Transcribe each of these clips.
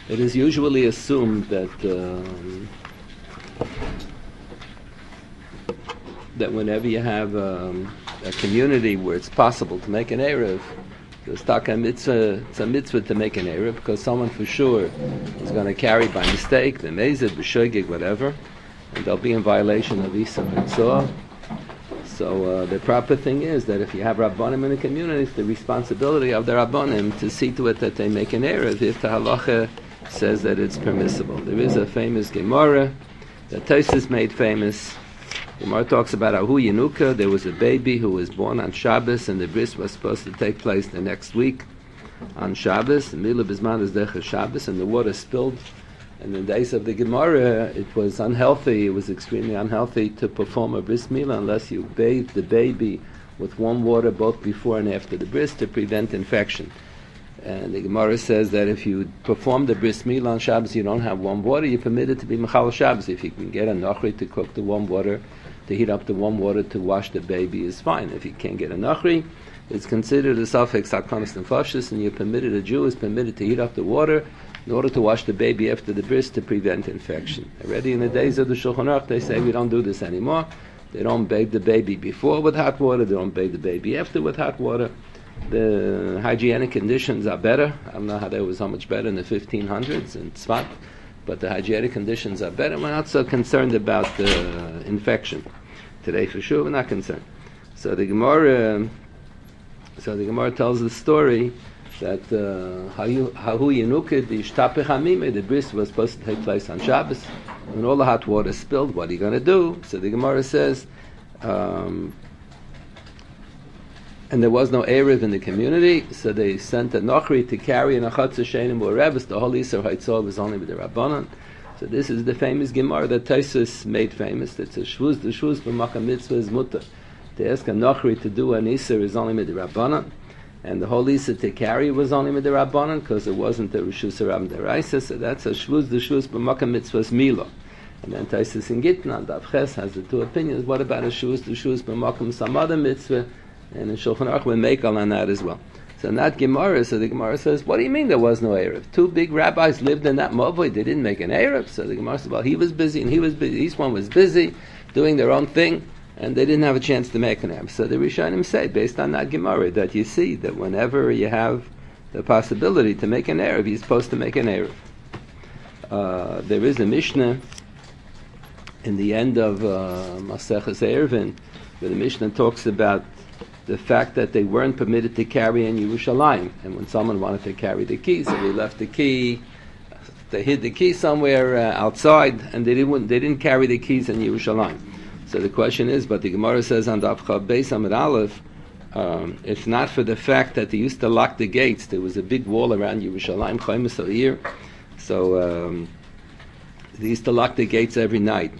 It is usually assumed that that whenever you have a community where it's possible to make an Erev, it's a mitzvah to make an Erev, because someone for sure is going to carry by mistake, the mezid, b'shoigig, whatever, and they'll be in violation of Isa Mitzvah. So the proper thing is that if you have Rabbanim in the community, it's the responsibility of the Rabbanim to see to it that they make an Erev if the halacha says that it's permissible. There is a famous Gemara that Tosfos made famous. Gemara talks about Ahu Yenuka. There was a baby who was born on Shabbos, and the bris was supposed to take place the next week on Shabbos. The Mila Bisman is Decher Shabbos, and the water spilled. And in the days of the Gemara, it was unhealthy. It was extremely unhealthy to perform a bris milah unless you bathed the baby with warm water both before and after the bris to prevent infection. And the Gemara says that if you perform the bris milah on Shabbos, you don't have warm water, you're permitted to be mechal Shabbos. If you can get a nachri to cook the warm water, to heat up the warm water to wash the baby is fine. If you can't get a nachri, it's considered a safek sakonis nefashis, and you're permitted, a Jew is permitted to heat up the water in order to wash the baby after the bris to prevent infection. Already in the days of the Shulchan Aruch, they say we don't do this anymore. They don't bathe the baby before with hot water, they don't bathe the baby after with hot water. The hygienic conditions are better. I don't know how they was so much better in the 1500s in Tzfat, but the hygienic conditions are better. We're not so concerned about the infection. Today for sure we're not concerned. So the Gemara tells the story that Hahu Yenukid, the Ishtapech Hamime, the bris was supposed to take place on Shabbos. When all the hot water spilled, what are you going to do? So the Gemara says, and there was no Erev in the community, so they sent a Nochri to carry an Achatz Shenim or Revis. The whole Yisur Haitzor was only with the Rabbanan. So this is the famous Gemara that Tosfos made famous. It's a Shvuz, the Shvuz b'Makom Mitzvah is mutter. To ask a Nochri to do an Yisur is only with the Rabbanan. And the whole Yisur to carry was only with the Rabbanan, because it wasn't the Rishus Harab Deraisa. So that's a Shvuz, the Shvuz b'Makom Mitzvah is Milo. And then Tosfos in Gittin on Daf Ches has the two opinions. What about a Shvuz, the Shvuz b'Makom some other mitzvah? And in Shulchan Aruch we make on that as well. So not Gemara, so the Gemara says, what do you mean there was no Erev? Two big rabbis lived in that Mavoi, they didn't make an Erev. So the Gemara says, well, he was busy and he was busy. Each one was busy doing their own thing, and they didn't have a chance to make an Erev. So the Rishonim say, based on that Gemara, that you see that whenever you have the possibility to make an Erev, you're supposed to make an Erev. There is a Mishnah in the end of Maseches Eruvin, where the Mishnah talks about the fact that they weren't permitted to carry in Yerushalayim, and when someone wanted to carry the key, so they left the key, they hid the key somewhere outside, and they didn't carry the keys in Yerushalayim. So the question is, but the Gemara says on Daf Chav Beis Amud Aleph, it's not for the fact that they used to lock the gates. There was a big wall around Yerushalayim, Chaimus here, so they used to lock the gates every night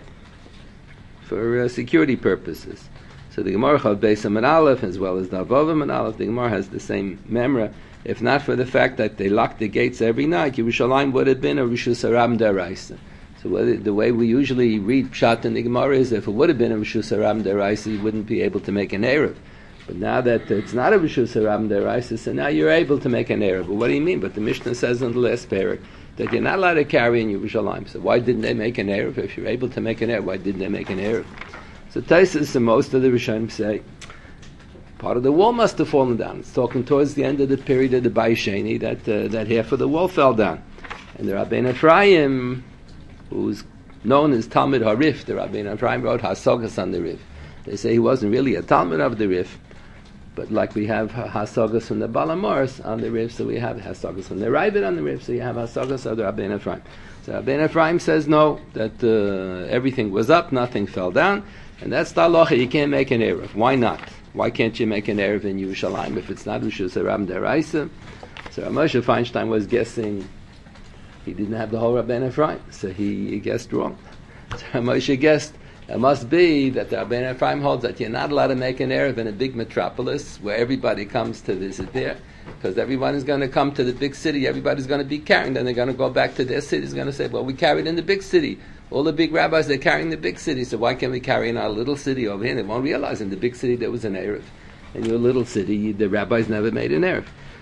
for security purposes. So the Gemara Chav Beis Amud Aleph, as well as Davav Amud Aleph, the Gemara has the same memra. If not for the fact that they locked the gates every night, Yerushalayim would have been a Rishus Harab Deraisa. So the way we usually read Pshat in the Gemara is, if it would have been a Rishus Harab Deraisa, you wouldn't be able to make an Erev. But now that it's not a Rishus Harab Deraisa, so now you're able to make an Erev. But what do you mean? But the Mishnah says in the last parak that you're not allowed to carry in Yerushalayim. So why didn't they make an Erev? If you're able to make an Erev, why didn't they make an Erev? So Tosfos and most of the Rishonim say part of the wall must have fallen down. It's talking towards the end of the period of the Bayis Sheni that half of the wall fell down. And the Rabbeinu Ephraim, who's known as Talmud HaRif, the Rabbeinu Ephraim wrote Hasagas on the Rif. They say he wasn't really a Talmud of the Rif, but like we have Hasagas from the Balamors on the Rif, so we have Hasagas from the Ravid on the Rif, so you have Hasagas of the Rabbeinu Ephraim. So Rabbeinu Ephraim says no, that everything was up, nothing fell down. And that's the halacha, you can't make an Erev. Why not? Why can't you make an Erev in Yerushalayim if it's not Rishus Harab Deraisa? So Moshe Feinstein was guessing, he didn't have the whole Rabbeinu Ephraim, so he guessed wrong. So Moshe guessed, it must be that the Rabbeinu Ephraim holds that you're not allowed to make an Erev in a big metropolis where everybody comes to visit there, because everyone is going to come to the big city, everybody's going to be carrying, then they're going to go back to their city, is going to say, well, we carried in the big city. All the big rabbis, they're carrying the big city, so why can't we carry in our little city over here? They won't realize in the big city there was an Erev. In your little city, the rabbis never made an Erev.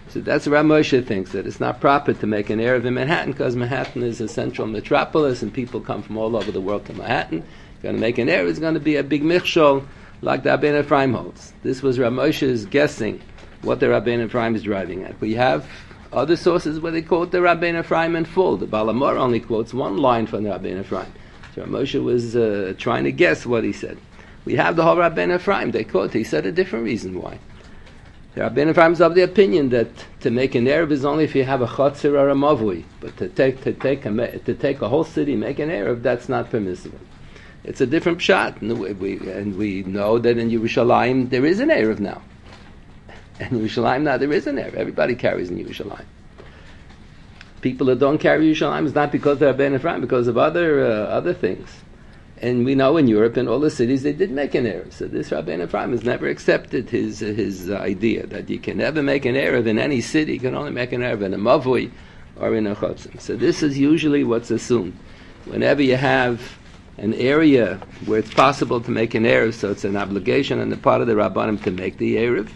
So that's what Rav Moshe thinks, that it's not proper to make an Erev in Manhattan because Manhattan is a central metropolis and people come from all over the world to Manhattan. Going to make an Erev, it's going to be a big michshol like the Rabbeinu Ephraim holds. This was Rav Moshe's guessing what the Rabbeinu Ephraim is driving at. We have other sources where they quote the Rabbeinu Ephraim in full. The Baal HaMaor only quotes one line from the Rabbeinu Ephraim. So Rav Moshe was trying to guess what he said. We have the whole Rabbeinu Ephraim. They quote, he said a different reason why. The Rabbeinu Ephraim is of the opinion that to make an Erev is only if you have a Chatzir or a Mavui. But to take a whole city, make an Erev, that's not permissible. It's a different pshat. And we know that in Yerushalayim there is an Erev now. In Yerushalayim now there is an Erev. Everybody carries in Yerushalayim. People that don't carry Yerushalayim is not because they're Rabbeinu Ephraim, because of other things. And we know in Europe, in all the cities, they did make an Erev. So this Rabbeinu Ephraim has never accepted his idea that you can never make an Erev in any city. You can only make an Erev in a Mavui or in a Chotzim. So this is usually what's assumed. Whenever you have an area where it's possible to make an Erev, so it's an obligation on the part of the Rabbanim to make the Erev.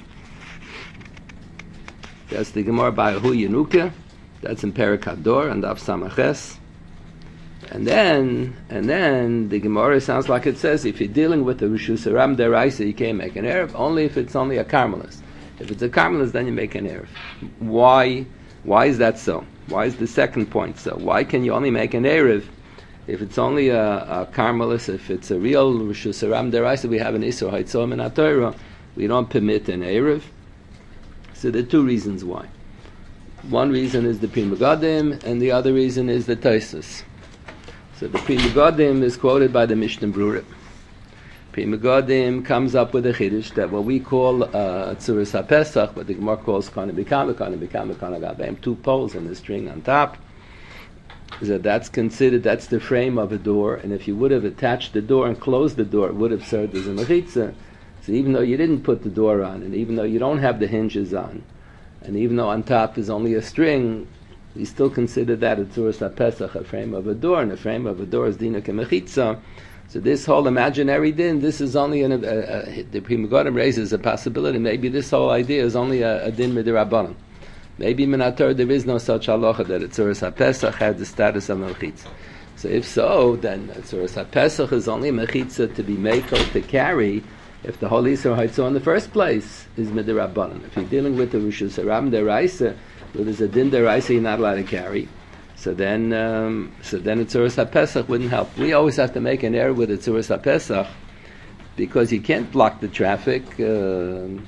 That's the Gemara by Hu Yenuka. That's in Perek Hador and Daf Samaches. And then the Gemara sounds like it says if you're dealing with the Rishus Haram Deraisa, you can't make an Erev, only if it's only a Carmelist. If it's a Carmelist, then you make an Erev. Why is that so? Why is the second point so? Why can you only make an Erev if it's only a Carmelist? If it's a real Rishus Haram Deraisa, we have an Isur Haitzom in HaTorah, we don't permit an Erev. So there are two reasons why. One reason is the Pri Megadim, and the other reason is the Tosfos. So the Pri Megadim is quoted by the Mishnah Brura. Pri Megadim comes up with a chiddush that what we call Tzuras HaPesach, what the Gemara calls Kana B'Kama, two poles and a string on top, is that's considered, that's the frame of a door, and if you would have attached the door and closed the door, it would have served as a mechitza. So even though you didn't put the door on, and even though you don't have the hinges on, and even though on top is only a string, we still consider that a Tzuras HaPesach, a frame of a door, and a frame of a door is Dina Kemechitza. So this whole imaginary din, this is only, the Pri Megadim raises a possibility, maybe this whole idea is only a din midirabbanan. Maybe in HaTorah there is no such halacha that a Tzuras HaPesach had the status of Mechitza. So if so, then a Tzuras HaPesach is only a Mechitza to be made or to carry if the whole Yisur Haitzah in the first place is midirabbanan. If you're dealing with the Rishus Haram Deraisa, where there's a din deraisa you're not allowed to carry, so then a Tzuras HaPesach wouldn't help. We always have to make an error with a Tzuras HaPesach because you can't block the traffic. The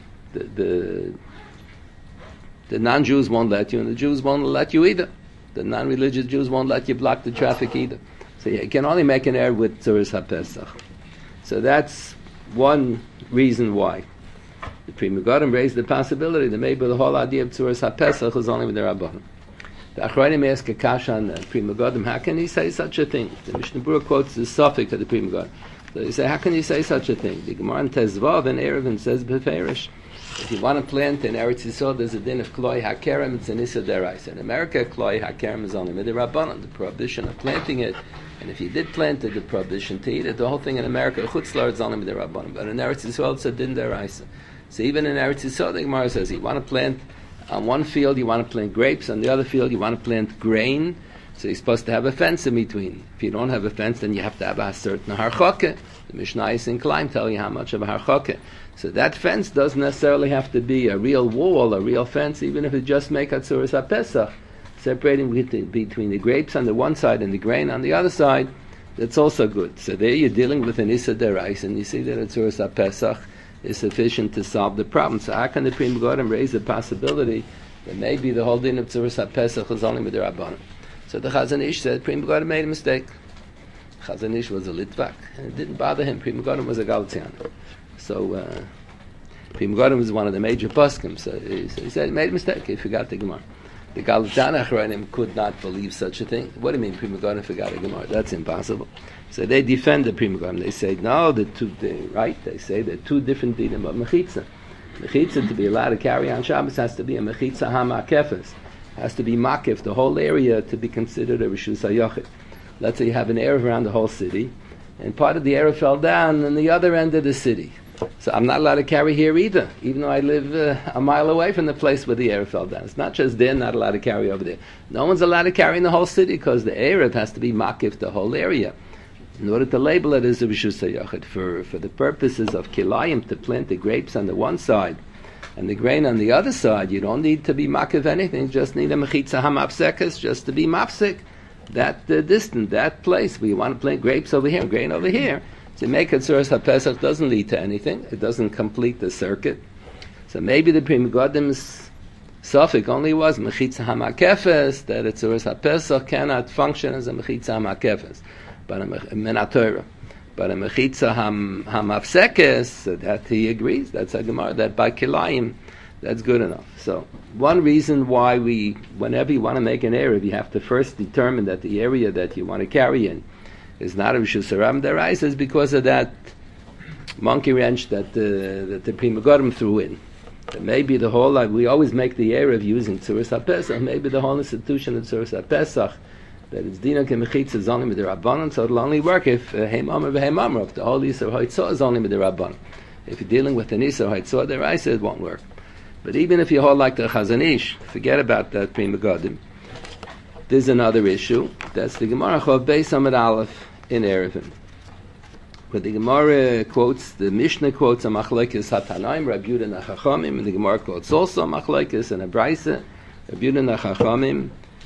non-Jews won't let you, and the Jews won't let you either. The non-religious Jews won't let you block the traffic either. So you can only make an error with Tzuras HaPesach. So that's one reason why. The Pri Megadim raised the possibility that maybe the whole idea of Tzuras HaPesach is only with the Rabbanim. The Achronim ask a kasha on the Pri Megadim, how can he say such a thing? The Mishnah Brura quotes the suffix of the Pri Megadim. So they say, how can you say such a thing? The Gemara in Tezvav and Erevin says Beferish. If you want to plant in Eretz Yisrael, there's a din of Kloi HaKerem, it's an Issa Deraisa. In America, Kloi HaKerem is only with the Rabbanim, the prohibition of planting it. And if you did plant it, the prohibition to eat it, the whole thing in America, Chutzlar is only with the Rabbanim. But in Eretz Yisrael, it's a din Deraisa. So even in Eretz Yisrael, the Gemara says, you want to plant, on one field you want to plant grapes, on the other field you want to plant grain, so you're supposed to have a fence in between. If you don't have a fence, then you have to have a certain harchake. The Mishnah is inclined to tell you how much of a harchake. So that fence doesn't necessarily have to be a real wall, a real fence, even if it just make a Tzuras HaPesach, separating between the grapes on the one side and the grain on the other side, that's also good. So there you're dealing with an Issa Derais, and you see that a Tzuras HaPesach is sufficient to solve the problem. So how can the Pri Megadim raise the possibility that maybe the whole din of Tzuras HaPesach is only with the Rabbanim? So the Chazon Ish said Pri Megadim made a mistake. Chazon Ish was a Litvak, and it didn't bother him. Pri Megadim was a Galatian. So Pri Megadim was one of the major poskim. So he said he made a mistake. He forgot the Gemara. The Galatian Achronim could not believe such a thing. What do you mean Pri Megadim forgot the Gemara? That's impossible. So they defend the Pri Megadim. They say, no, they say there are two different dinim of Mechitza. Mechitza, to be allowed to carry on Shabbos, has to be a Mechitza HaMakefes. Has to be Makef, the whole area, to be considered a Rishus HaYochid. Let's say you have an Erev around the whole city, and part of the Erev fell down on the other end of the city. So I'm not allowed to carry here either, even though I live a mile away from the place where the Erev fell down. It's not just they're not allowed to carry over there. No one's allowed to carry in the whole city because the Erev has to be makif the whole area. In order to label it as a Rishus HaYachid, for the purposes of kilayim, to plant the grapes on the one side and the grain on the other side, you don't need to be makif anything, you just need a mechitza hamapsekas just to be mapsik. That distant, that place where you want to plant grapes over here, grain over here. To make it Tzuras HaPesach doesn't lead to anything. It doesn't complete the circuit. So maybe the Pri Megadim's suffix only was Mechitza HaMakefes, that a Tzuras HaPesach cannot function as a Mechitza HaMakefes, but a Menatorah. But a Mechitza HaMafsekes, that he agrees, that's a Gemara, that by Kilayim, that's good enough. So one reason why whenever you want to make an Erev, you have to first determine that the area that you want to carry in is not a Rishus HaRabim Deraisa, is because of that monkey wrench that the Pri Megadim threw in. That maybe the whole, we always make the Erev using Tzuras HaPesach, maybe the whole institution of Tzuras HaPesach, that it's Dina Kemechitza is only with the Rabbanon, so it'll only work if Heim Amr v'Heim Amr, if the whole Yisur Haitzah is only with the Rabbanon. If you're dealing with an Yisur Haitzah Deraisa, it won't work. But even if you hold like the Chazon Ish, forget about that Pri Megadim. There's another issue. That's the Gemara Chav Beis Amud Aleph in Erevin. But the Gemara quotes, the Mishnah quotes a Machlekes Hatanaim, Rabbi Yehuda Nachachomim, and the Gemara quotes also a Machlekes and a Braisa, Rabbi Yehuda Nachachomim.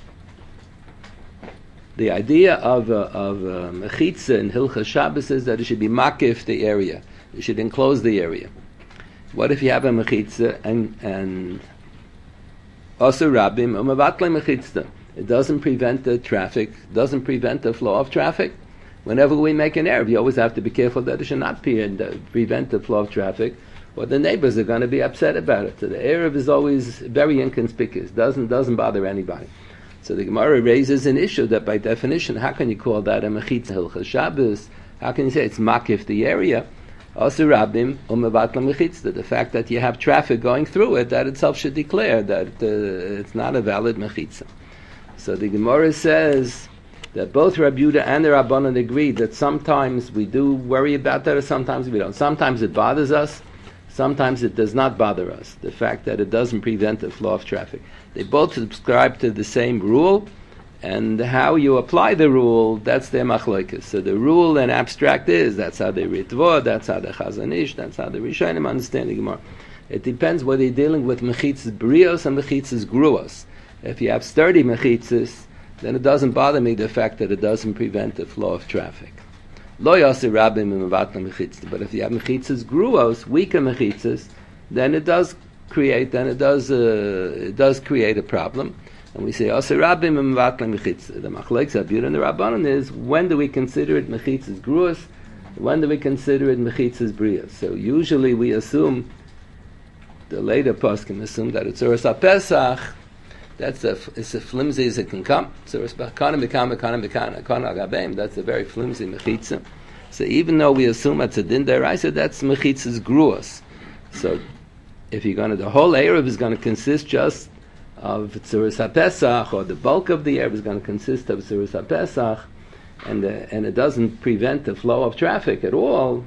The idea of Mechitza in Hilchas Shabbos is that it should be makif the area. It should enclose the area. What if you have a Mechitza and Asur Rabim Umavatla Mechitza? It doesn't prevent the traffic, doesn't prevent the flow of traffic. Whenever we make an Erev, you always have to be careful that it should not prevent the flow of traffic, or the neighbors are going to be upset about it. So the Erev is always very inconspicuous, doesn't bother anybody. So the Gemara raises an issue that by definition, how can you call that a Mechitza Hilchas Shabbos? How can you say it's makif the area? Also Rabim Umavatla Mechitza. The fact that you have traffic going through it, that itself should declare that it's not a valid Mechitza. So the Gemara says that both Rabbi Yehuda and the Rabbanan agree that sometimes we do worry about that, or sometimes we don't. Sometimes it bothers us, sometimes it does not bother us, the fact that it doesn't prevent the flow of traffic. They both subscribe to the same rule, and how you apply the rule, that's their machlokes. So the rule in abstract is, that's how the Ritva, that's how the Chazon Ish, that's how the Rishonim understand the Gemara. It depends whether you're dealing with mechitzas brios and mechitzas gruos. If you have sturdy mechitzas, then it doesn't bother me the fact that it doesn't prevent the flow of traffic. Lo yasir rabim imavatna mechitzas. But if you have mechitzas gruos, weaker mechitzas, then it does create a problem. And we say yasir rabim imavatna mechitzas. The machlekes Abiyud and the Rabbanon is, when do we consider it mechitzas gruos? When do we consider it mechitzas brios? So usually we assume, the later poskim assume that it's Tzuras HaPesach. It's a flimsy as it can come. So that's a very flimsy mechitza. So even though we assume it's a din deraisa, that's mechitzas gruos. So if you're going to, the whole Erev is going to consist just of Tzuras HaPesach, or the bulk of the Erev is going to consist of Tzuras HaPesach, and it doesn't prevent the flow of traffic at all,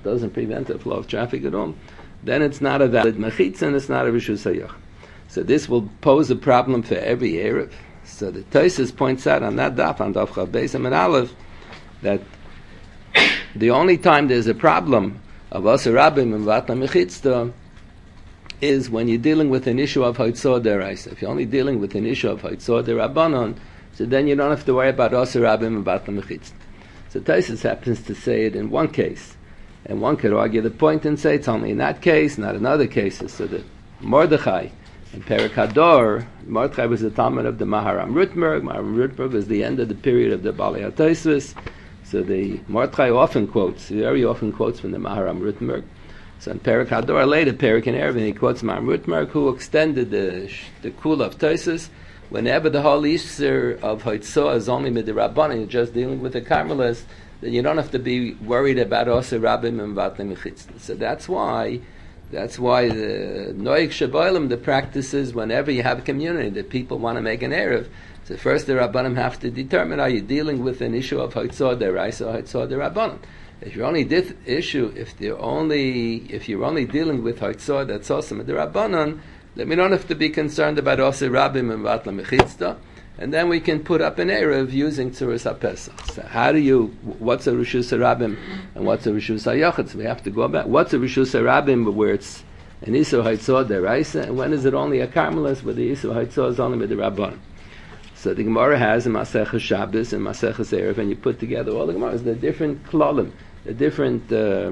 then it's not a valid mechitza and it's not a Rishus HaYachid. So this will pose a problem for every Erev. So the Tosfos points out on that daf, on Daf Chav Beis Amud Aleph, that the only time there's a problem of Asur Rabim and Vatna Mechitza is when you're dealing with an issue of Haitzah Deraisa. If you're only dealing with an issue of Haitzah Derabanan, so then you don't have to worry about Asur Rabim and Vatna Mechitza. So Tosfos happens to say it in one case. And one could argue the point and say it's only in that case, not in other cases. So that Mordechai, in Perek Hador, Mordechai was the Talmud of the Maharam Rutmerg. Maharam Rutmerg was the end of the period of the Balei HaTosfos. So the Mordechai very often quotes from the Maharam Rutmerg. So in Perek Hador, later Perek in Erevin, he quotes Maharam Rutmerg, who extended the Kula of Tosfos. Whenever the whole Yisur of Haitzah is only with the Rabbanan, you're just dealing with the Carmelists, then you don't have to be worried about Asur Rabim and Vatna Mechitza. So that's why the Noig Shaboilim, the practice is whenever you have a community that people want to make an Erev, so first the Rabbanim have to determine, are you dealing with an issue of Haitzah Deraisa or Haitzah Derabanan? If you're only if you're only dealing with Haitzah that's awesome at the Rabbanon, then we don't have to be concerned about Osir Rabim and Vatla Mechitzta, and then we can put up an Erev using Tzuras HaPesach. So what's a Rishus HaRabim and what's a Rishus HaYachid? So we have to go back. What's a Rishus HaRabim where it's an Isur Haitzah Deraisa, and when is it only a Carmelis where the Isur Haitzah is only with the Rabbanon? So the Gemara has a Masechah Shabbos and Masechah Erev, and you put together all the Gemaras, the different klalim, the different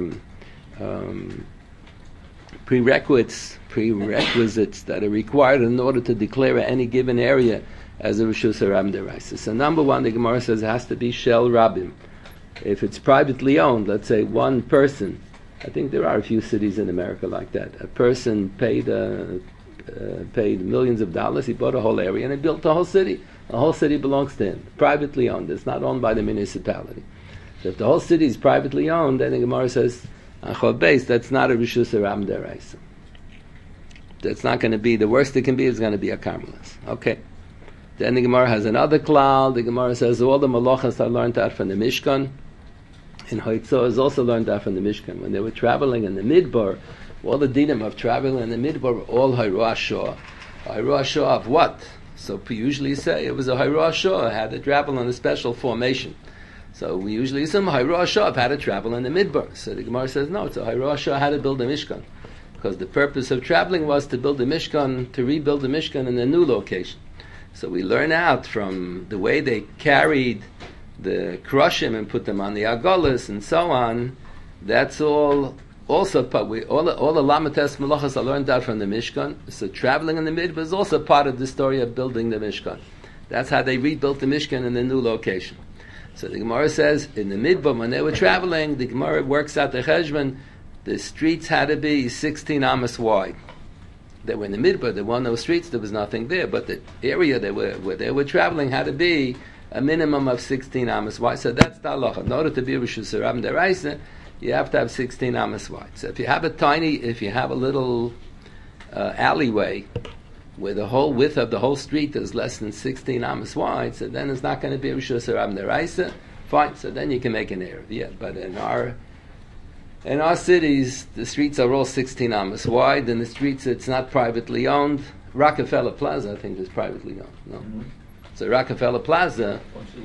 prerequisites that are required in order to declare any given area as a Rishus HaRabim Deraisa. So number one, the Gemara says it has to be Shel Rabim. If it's privately owned, let's say one person, I think there are a few cities in America like that, a person paid millions of dollars, he bought a whole area and he built the whole city. The whole city belongs to him, privately owned. It's not owned by the municipality. So if the whole city is privately owned, then the Gemara says, Achol Beis, that's not a Rishus HaRabim Deraisa. That's not going to be, the worst it can be is going to be a Carmelis. Okay. Then the Gemara has another cloud. The Gemara says all the Malachas are learned out from the Mishkan. And Haitzah is also learned out from the Mishkan. When they were traveling in the Midbar, all the dinim of traveling in the Midbar were all Hayruah Shah. Hayruah Shah of what? So we usually say it was a Hayruah Shah, had to travel in a special formation. So we usually assume Hayruah Shah had to travel in the Midbar. So the Gemara says no, it's a Hayruah Shah had to build a Mishkan. Because the purpose of traveling was to build a Mishkan, to rebuild the Mishkan in a new location. So we learn out from the way they carried the Krushim and put them on the Agolas and so on. That's all also all the Lamates Malachas are learned out from the Mishkan. So traveling in the Midbar is also part of the story of building the Mishkan. That's how they rebuilt the Mishkan in the new location. So the Gemara says in the Midbar when they were traveling, the Gemara works out the Cheshbon, the streets had to be 16 amas wide. They were in the Midbar, there were no streets, there was nothing there, but the area where they were traveling had to be a minimum of 16 amas wide. So that's the halacha. In order to be Rishus HaRabim Deraisa, you have to have 16 amas wide. So if you have a little alleyway where the whole width of the whole street is less than 16 amas wide, so then it's not going to be Rishus HaRabim Deraisa. Fine, so then you can make an Erev. Yeah, but in our cities, the streets are all 16 amas wide, and the streets, it's not privately owned. Rockefeller Plaza, I think, is privately owned. No? Mm-hmm. So Rockefeller Plaza...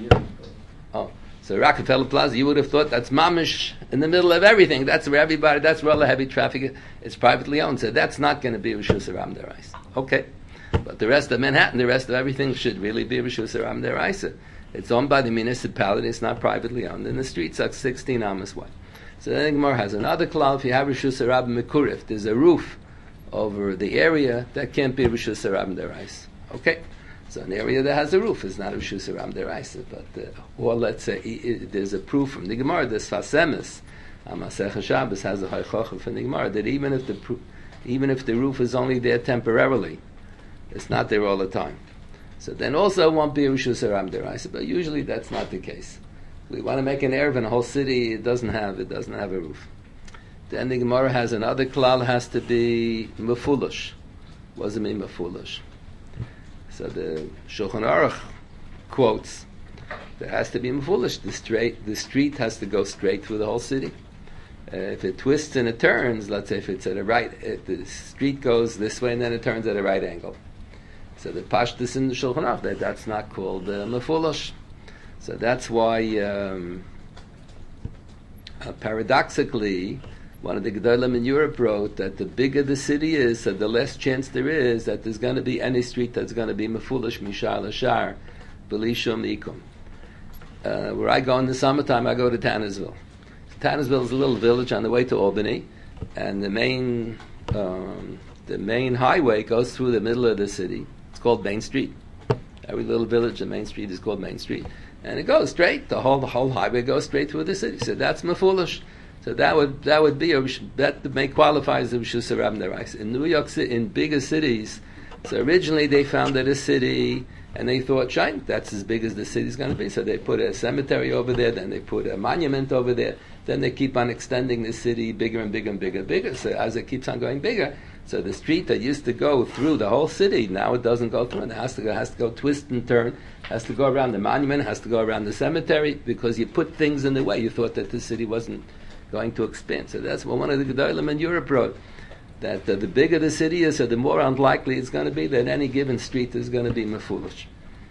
So Rockefeller Plaza, you would have thought that's mamish in the middle of everything. That's where everybody, that's where all the heavy traffic is. It's privately owned, so that's not going to be Rishus HaRabim Deraisa. Okay. But the rest of Manhattan, the rest of everything should really be Rishus HaRabim Deraisa. It's owned by the municipality, it's not privately owned, and the streets are 16 amas wide. So then the Gemara has another klal. If you have Rishus HaRabim Mekurif, there's a roof over the area, that can't be Rishus HaRabim Deraisa. Okay? So an area that has a roof is not Rishus HaRabim Deraisa. But, or let's say, there's a proof from the Gemara, the Sfasemis, Masechah Shabbos has a Haychocha from the Gemara, that even if the roof is only there temporarily, it's not there all the time. So then also it won't be Rishus HaRabim Deraisa, but usually that's not the case. We want to make an Erev in a whole city, it doesn't have a roof. Then the Gemara has another klal, has to be mefulish. What does it mean mefulish? So the Shulchan Aruch quotes, there has to be mefulish. The street has to go straight through the whole city. If it twists and it turns, let's say if it's at a right, the street goes this way and then it turns at a right angle. So the pashtus in the Shulchan Aruch, that's not called mefulish. So that's why, paradoxically, one of the Gedolim in Europe wrote that the bigger the city is, so the less chance there is that there's going to be any street that's going to be mefulish, mishar l'shar, b'li shum ikum. Where I go in the summertime, I go to Tannersville. Tannersville is a little village on the way to Albany, and the main highway goes through the middle of the city. It's called Main Street. Every little village, the Main Street is called Main Street. And it goes straight, the whole highway goes straight through the city. So that's mefulish. So that would be that may qualify as a Rishus HaRabim Deraisa. In New York City, in bigger cities, so originally they founded a city and they thought, "Shine, that's as big as the city's going to be." So they put a cemetery over there, then they put a monument over there, then they keep on extending the city bigger and bigger and bigger and bigger. So as it keeps on going bigger, So the street that used to go through the whole city, now it doesn't go through, and it has to go twist and turn, has to go around the monument, has to go around the cemetery, because you put things in the way. You thought that the city wasn't going to expand. So that's what one of the Gedolim in Europe wrote, that the bigger the city is, so the more unlikely it's going to be that any given street is going to be mefulish.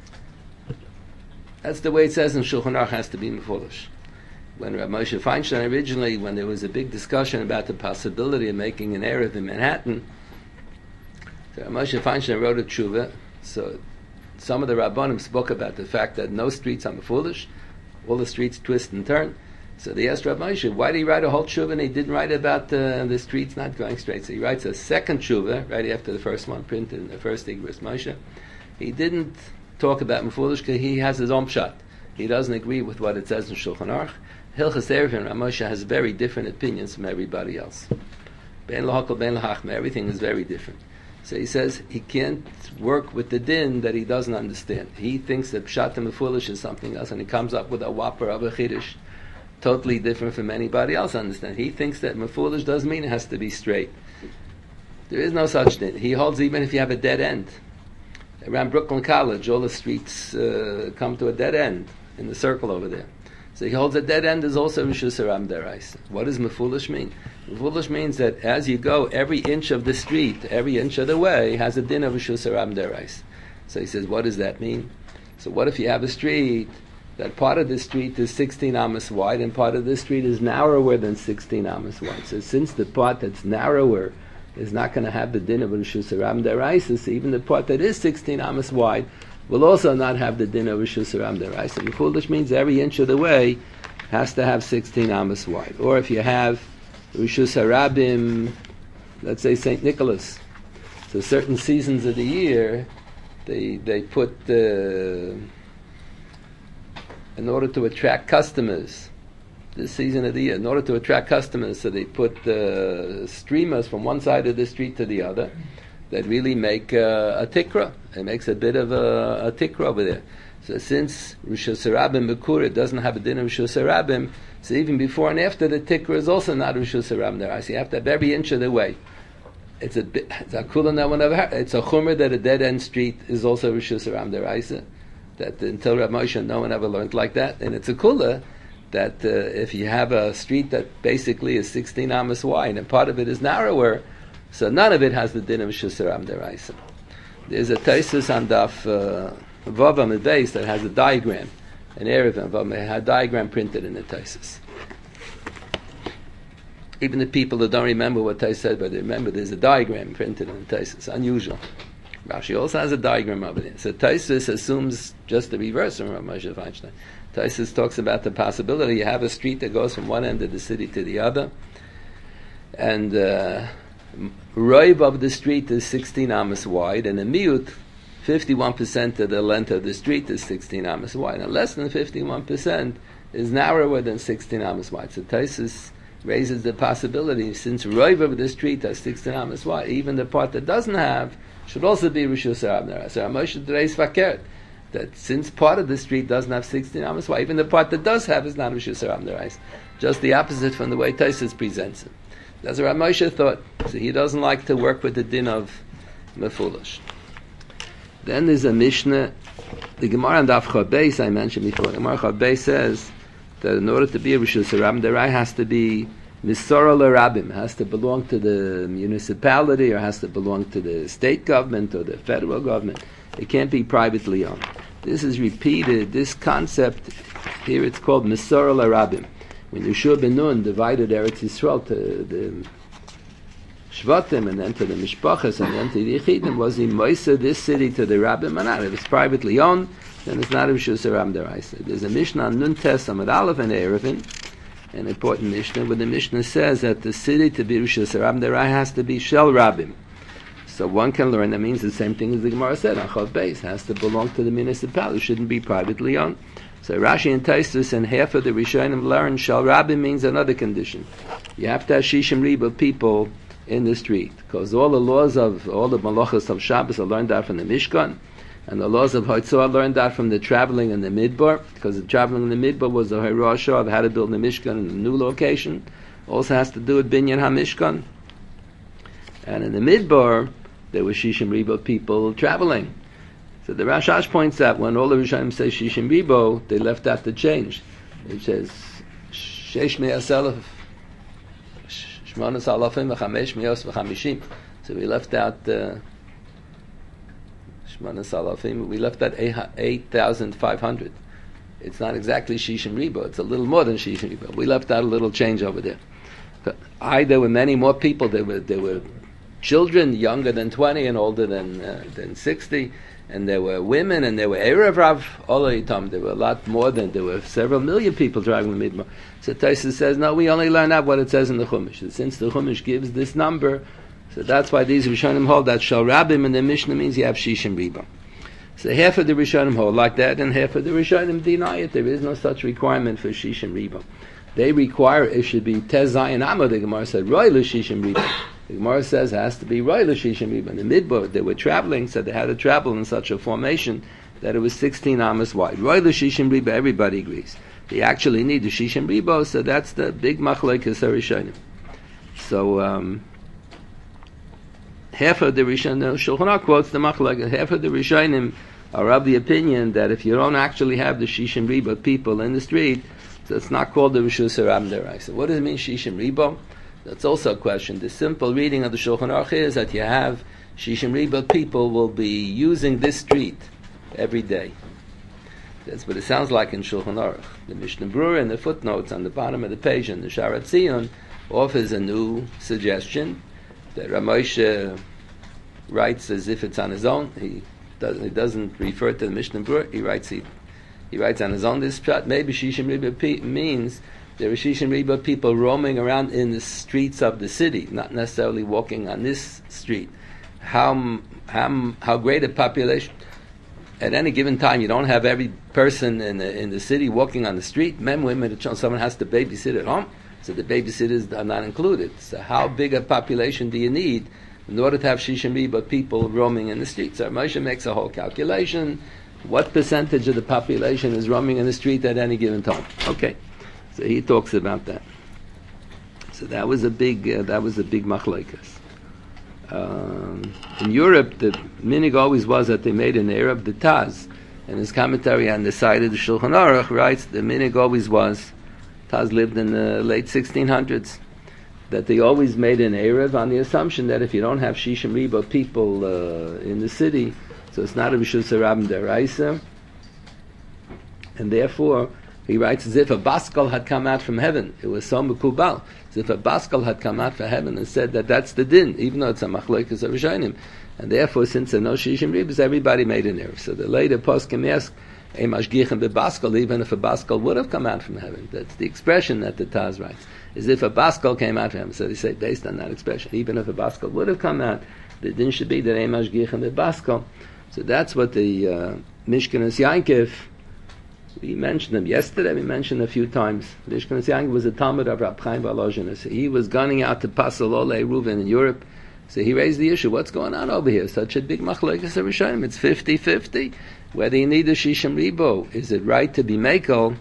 That's the way it says in Shulchan Aruch, has to be mefulish. When Rav Moshe Feinstein originally, when there was a big discussion about the possibility of making an Erev in Manhattan, so Rav Moshe Feinstein wrote a tshuva. So some of the Rabbanim spoke about the fact that no streets are foolish, all the streets twist and turn. So they asked Rav Moshe, why did he write a whole tshuva and he didn't write about the streets not going straight? So he writes a second tshuva, right after the first one, printed in the first Igros Moshe. He didn't talk about mefulish because he has his own pshat. He doesn't agree with what it says in Shulchan Aruch. Hilchas Eruvin, Rav Moshe has very different opinions from everybody else. Ben lahakol, ben lahachma, everything is very different. So he says he can't work with the din that he doesn't understand. He thinks that pshat and mefulish is something else, and he comes up with a whopper of a chiddush, totally different from anybody else understand. He thinks that mefulish doesn't mean it has to be straight. There is no such thing. He holds even if you have a dead end. Around Brooklyn College, all the streets come to a dead end in the circle over there. So he holds a dead end is also Rishus Haram Deraisa. What does mefulish mean? Mefulish means that as you go, every inch of the street, every inch of the way, has a din of Rishus Haram Deraisa. So he says, what does that mean? So what if you have a street that part of the street is 16 amos wide and part of the street is narrower than 16 amos wide? So since the part that's narrower is not going to have the din of Rishus Haram Deraisa, so even the part that is 16 amos wide will also not have the din of Rishus Haram Deraisa. Mefulish means every inch of the way has to have 16 amos wide. Or if you have Rishus Harabim, let's say St. Nicholas, so certain seasons of the year, they put, in order to attract customers, this season of the year, in order to attract customers, so they put streamers from one side of the street to the other, that really make a tikra. It makes a bit of a tikra over there. So since Rishus Harabim Mekur doesn't have a din of Rishus Harabim, so even before and after the tikra is also not Rishus Harabim there. So you have to have every inch of the way. It's a kula no one ever heard. It's a chumrah that a dead end street is also Rishus Harabim deraisa. That until Rav Moshe, no one ever learned like that. And it's a kula that if you have a street that basically is 16 amos wide and part of it is narrower, so none of it has the din of Rishus Haram Deraisa. There's a Taisus on Daf Vavam Beis that has a diagram, an Eruvin Vavam, it had a diagram printed in the Taisus. Even the people that don't remember what Taisus said, but they remember there's a diagram printed in the Taisus. Unusual. Rashi also has a diagram of it. So Taisus assumes just the reverse from Rav Moshe Feinstein. Taisus talks about the possibility you have a street that goes from one end of the city to the other, and Roiv of the street is 16 amos wide, and a miut, 51% of the length of the street is 16 amos wide, and less than 51% is narrower than 16 amos wide. So Taisus raises the possibility, since Roiv of the street has 16 amos wide, even the part that doesn't have should also be Rishus Haram Deraisa. So Moshe Dreis Fakert, that since part of the street doesn't have 16 amos wide, even the part that does have is not Rishus Haram Deraisa. Just the opposite from the way Taisus presents it. That's what Rav Moshe thought. So he doesn't like to work with the din of mefulish. Then there's a Mishnah, the Gemara on Daf Chaf Beis I mentioned before. The Gemara Chaf Beis says that in order to be a Rishus Haram Deraisa has to be Misora L'Rabim, has to belong to the municipality or has to belong to the state government or the federal government. It can't be privately owned. This is repeated, this concept, here it's called Misora L'Rabim. When Yeshua ben Nun divided Eretz Yisrael to the Shvatim and then to the Mishpachas and then to the Yechidim, was he moisa this city to the Rabbim or not? If it's privately owned, then it's not a Rishus Haram Deraisa. There's a Mishnah on Nun Tes Amud Aleph and Eruvin, an important Mishnah, where the Mishnah says that the city to be Rishus Haram Deraisa has to be Shel Rabbim. So one can learn that means the same thing as the Gemara said on Chaf Beis, has to belong to the municipality, it shouldn't be privately owned. So Rashi and Taisus and half of the Rishonim learn Shal Rabbim means another condition. You have to have Shishim Riba people in the street, because all the laws of all the Malachas of Shabbos are learned out from the Mishkan, and the laws of Hotzah are learned out from the traveling in the Midbar, because the traveling in the Midbar was the Hirasha of how to build the Mishkan in a new location. Also has to do with Binyan HaMishkan. And in the Midbar, there were Shishim Ribo people traveling. So the Rashash points out when all the Rishonim say Shishim Ribo, they left out the change. It says Sheish Me'as Elef, Shmonas Alafim V'chamesh Me'os V'chamishim. So we left out Shmonas Alafim. We left out 8,500. It's not exactly Shishim Ribo. It's a little more than Shishim Ribo. We left out a little change over there. There were many more people. There were children younger than 20 and older than 60, and there were women, and there were Erev Rav Olayitam. There were a lot more than there were several million people driving the Midbar. So Tosfos says, no, we only learn out what it says in the Chumash. Since the Chumash gives this number, so that's why these Rishonim hold that Shal Rabim in the Mishnah means you have Shishim Ribo. So half of the Rishonim hold like that, and half of the Rishonim deny it. There is no such requirement for Shishim Ribo. They require it should be Tez Zayin Amma. The Gemara said Roy L'Shishim Ribo. The Gemara says it has to be Roy L'Shishim Ribo. In the Midbar, they were traveling, so they had to travel in such a formation that it was 16 Amas wide. Roy L'Shishim Ribo, everybody agrees. They actually need the Shishim Ribo, so that's the big Machlekes HaRishonim. So half of the Rishonim, Shulchan Aruch quotes the Machlekes, half of the Rishonim are of the opinion that if you don't actually have the Shishim Ribo people in the street, so it's not called the Rishus HaRabim D'Oraisa. What does it mean, Shishim Ribo? That's also a question. The simple reading of the Shulchan Aruch is that you have Shishim Ribo people will be using this street every day. That's what it sounds like in Shulchan Aruch. The Mishnah Berurah in the footnotes on the bottom of the page in the Sharat Zion offers a new suggestion that Ramoshe writes as if it's on his own. He doesn't refer to the Mishnah Berurah. He writes on his own this shot. Maybe Shishim Ribo means there are Shishim Ribo people roaming around in the streets of the city, not necessarily walking on this street. How great a population? At any given time, you don't have every person in the city walking on the street. Men, women, someone has to babysit at home, so the babysitters are not included. So how big a population do you need in order to have Shishim Ribo people roaming in the streets? So Moshe makes a whole calculation. What percentage of the population is roaming in the street at any given time? Okay, so he talks about that. So that was a big machlekes. In Europe, the minig always was that they made an Arab, the Taz, and his commentary on the side of the Shulchan Aruch writes the minig always was. Taz lived in the late 1600s. That they always made an Erev on the assumption that if you don't have Shishim Ribo people in the city, so it's not a Rishus HaRabim D'Oraisa, and therefore he writes as if a Baskal had come out from heaven. It was so mekubal, as if a Baskal had come out from heaven and said that that's the din, even though it's a Machlekes HaRishonim. And therefore, since there are no Shishim Ribos, everybody made an Erev. So the later poskim ask, a mashgichim bebaskal, even if a baskal would have come out from heaven. That's the expression that the Taz writes. As if a baskal came out from heaven. So they say, based on that expression, even if a baskal would have come out, the din should be that a mashgichim bebaskal. So that's what the Mishkanas Yankov, we mentioned them yesterday, we mentioned a few times. Mishkanas Yankov was a Talmud of Rab Chaim Volozhin. So he was gunning out to Pasal Ole Reuven in Europe. So he raised the issue, what's going on over here? Such a big machlekes HaRishonim, it's 50-50. Whether you need a Shishim Ribo, is it right to be Mekel,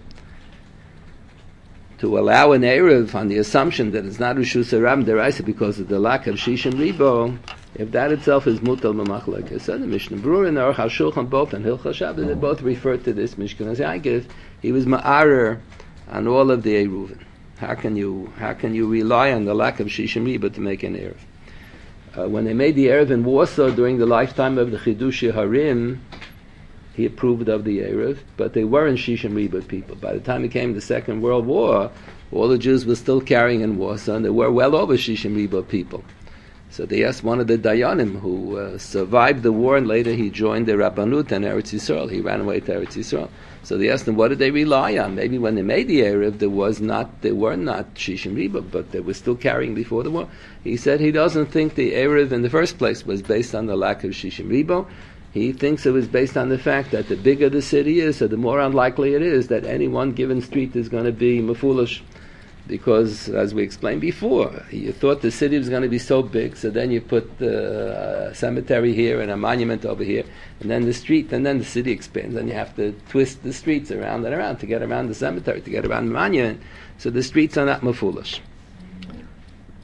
to allow an Erev on the assumption that it's not Rishus HaRabim D'Oraisa because of the lack of Shishim Ribo, if that itself is mutal b'machlekes? So the Mishnah Berurah and the Aruch HaShulchan both and Hilchos Shabbos, they both refer to this Mishkanas Yankov. He was ma'arer on all of the Eruvin. How can you rely on the lack of Shishim Ribo to make an Erev? When they made the Erev in Warsaw during the lifetime of the Chidushei Harim, he approved of the Erev, but they weren't Shishim Ribo people. By the time it came the Second World War, all the Jews were still carrying in Warsaw, and they were well over Shishim Ribo people. So they asked one of the Dayanim, who survived the war, and later he joined the Rabbanut in Eretz Yisrael. He ran away to Eretz Yisrael. So they asked him, what did they rely on? Maybe when they made the Erev, they were not Shishim Ribo, but they were still carrying before the war. He said he doesn't think the Erev in the first place was based on the lack of Shishim Ribo. He thinks it was based on the fact that the bigger the city is, so the more unlikely it is that any one given street is going to be mefulish. Because, as we explained before, you thought the city was going to be so big, so then you put a cemetery here and a monument over here, and then the street, and then the city expands, and you have to twist the streets around and around to get around the cemetery, to get around the monument, so the streets are not mefulish.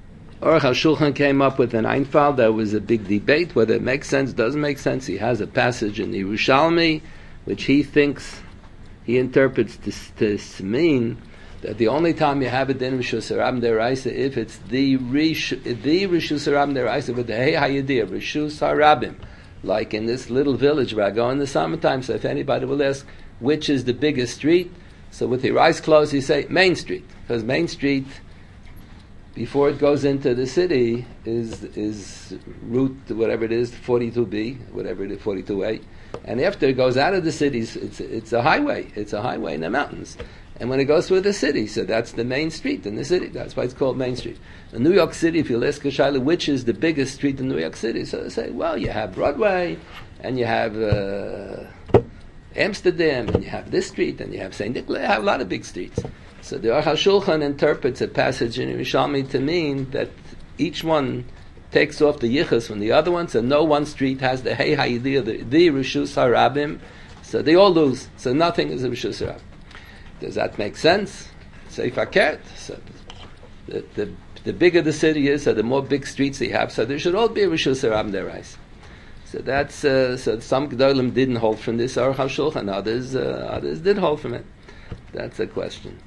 Aruch HaShulchan came up with an Einfall. There was a big debate whether it makes sense, doesn't make sense. He has a passage in the Yerushalmi, which he interprets to mean that the only time you have a din Rishus Harabim Deraisa if it's the Rishus Harabim Deraisa with the Hey Hayidiyah, Rishus Harabim. Like in this little village where I go in the summertime, so if anybody will ask which is the biggest street, so with your eyes closed you say Main Street, because Main Street, before it goes into the city, is route, whatever it is, 42B, whatever it is, 42A. And after it goes out of the cities, it's a highway. It's a highway in the mountains. And when it goes through the city, so that's the main street in the city. That's why it's called Main Street. In New York City, if you ask a shayla, which is the biggest street in New York City? So they say, well, you have Broadway, and you have Amsterdam, and you have this street, and you have St. Nicholas. You have a lot of big streets. So the Aruch HaShulchan interprets a passage in Yerushalmi to mean that each one takes off the yichus from the other one, so no one street has the Hey Hayidiyah, the Rishus Harabim, so they all lose. So nothing is a Rishus Harabim. Does that make sense? Say fakert. So the bigger the city is, so the more big streets they have, so there should all be a Rishus Harabim Derais. So that's so some Gedolim didn't hold from this Aruch HaShulchan, others did hold from it. That's a question.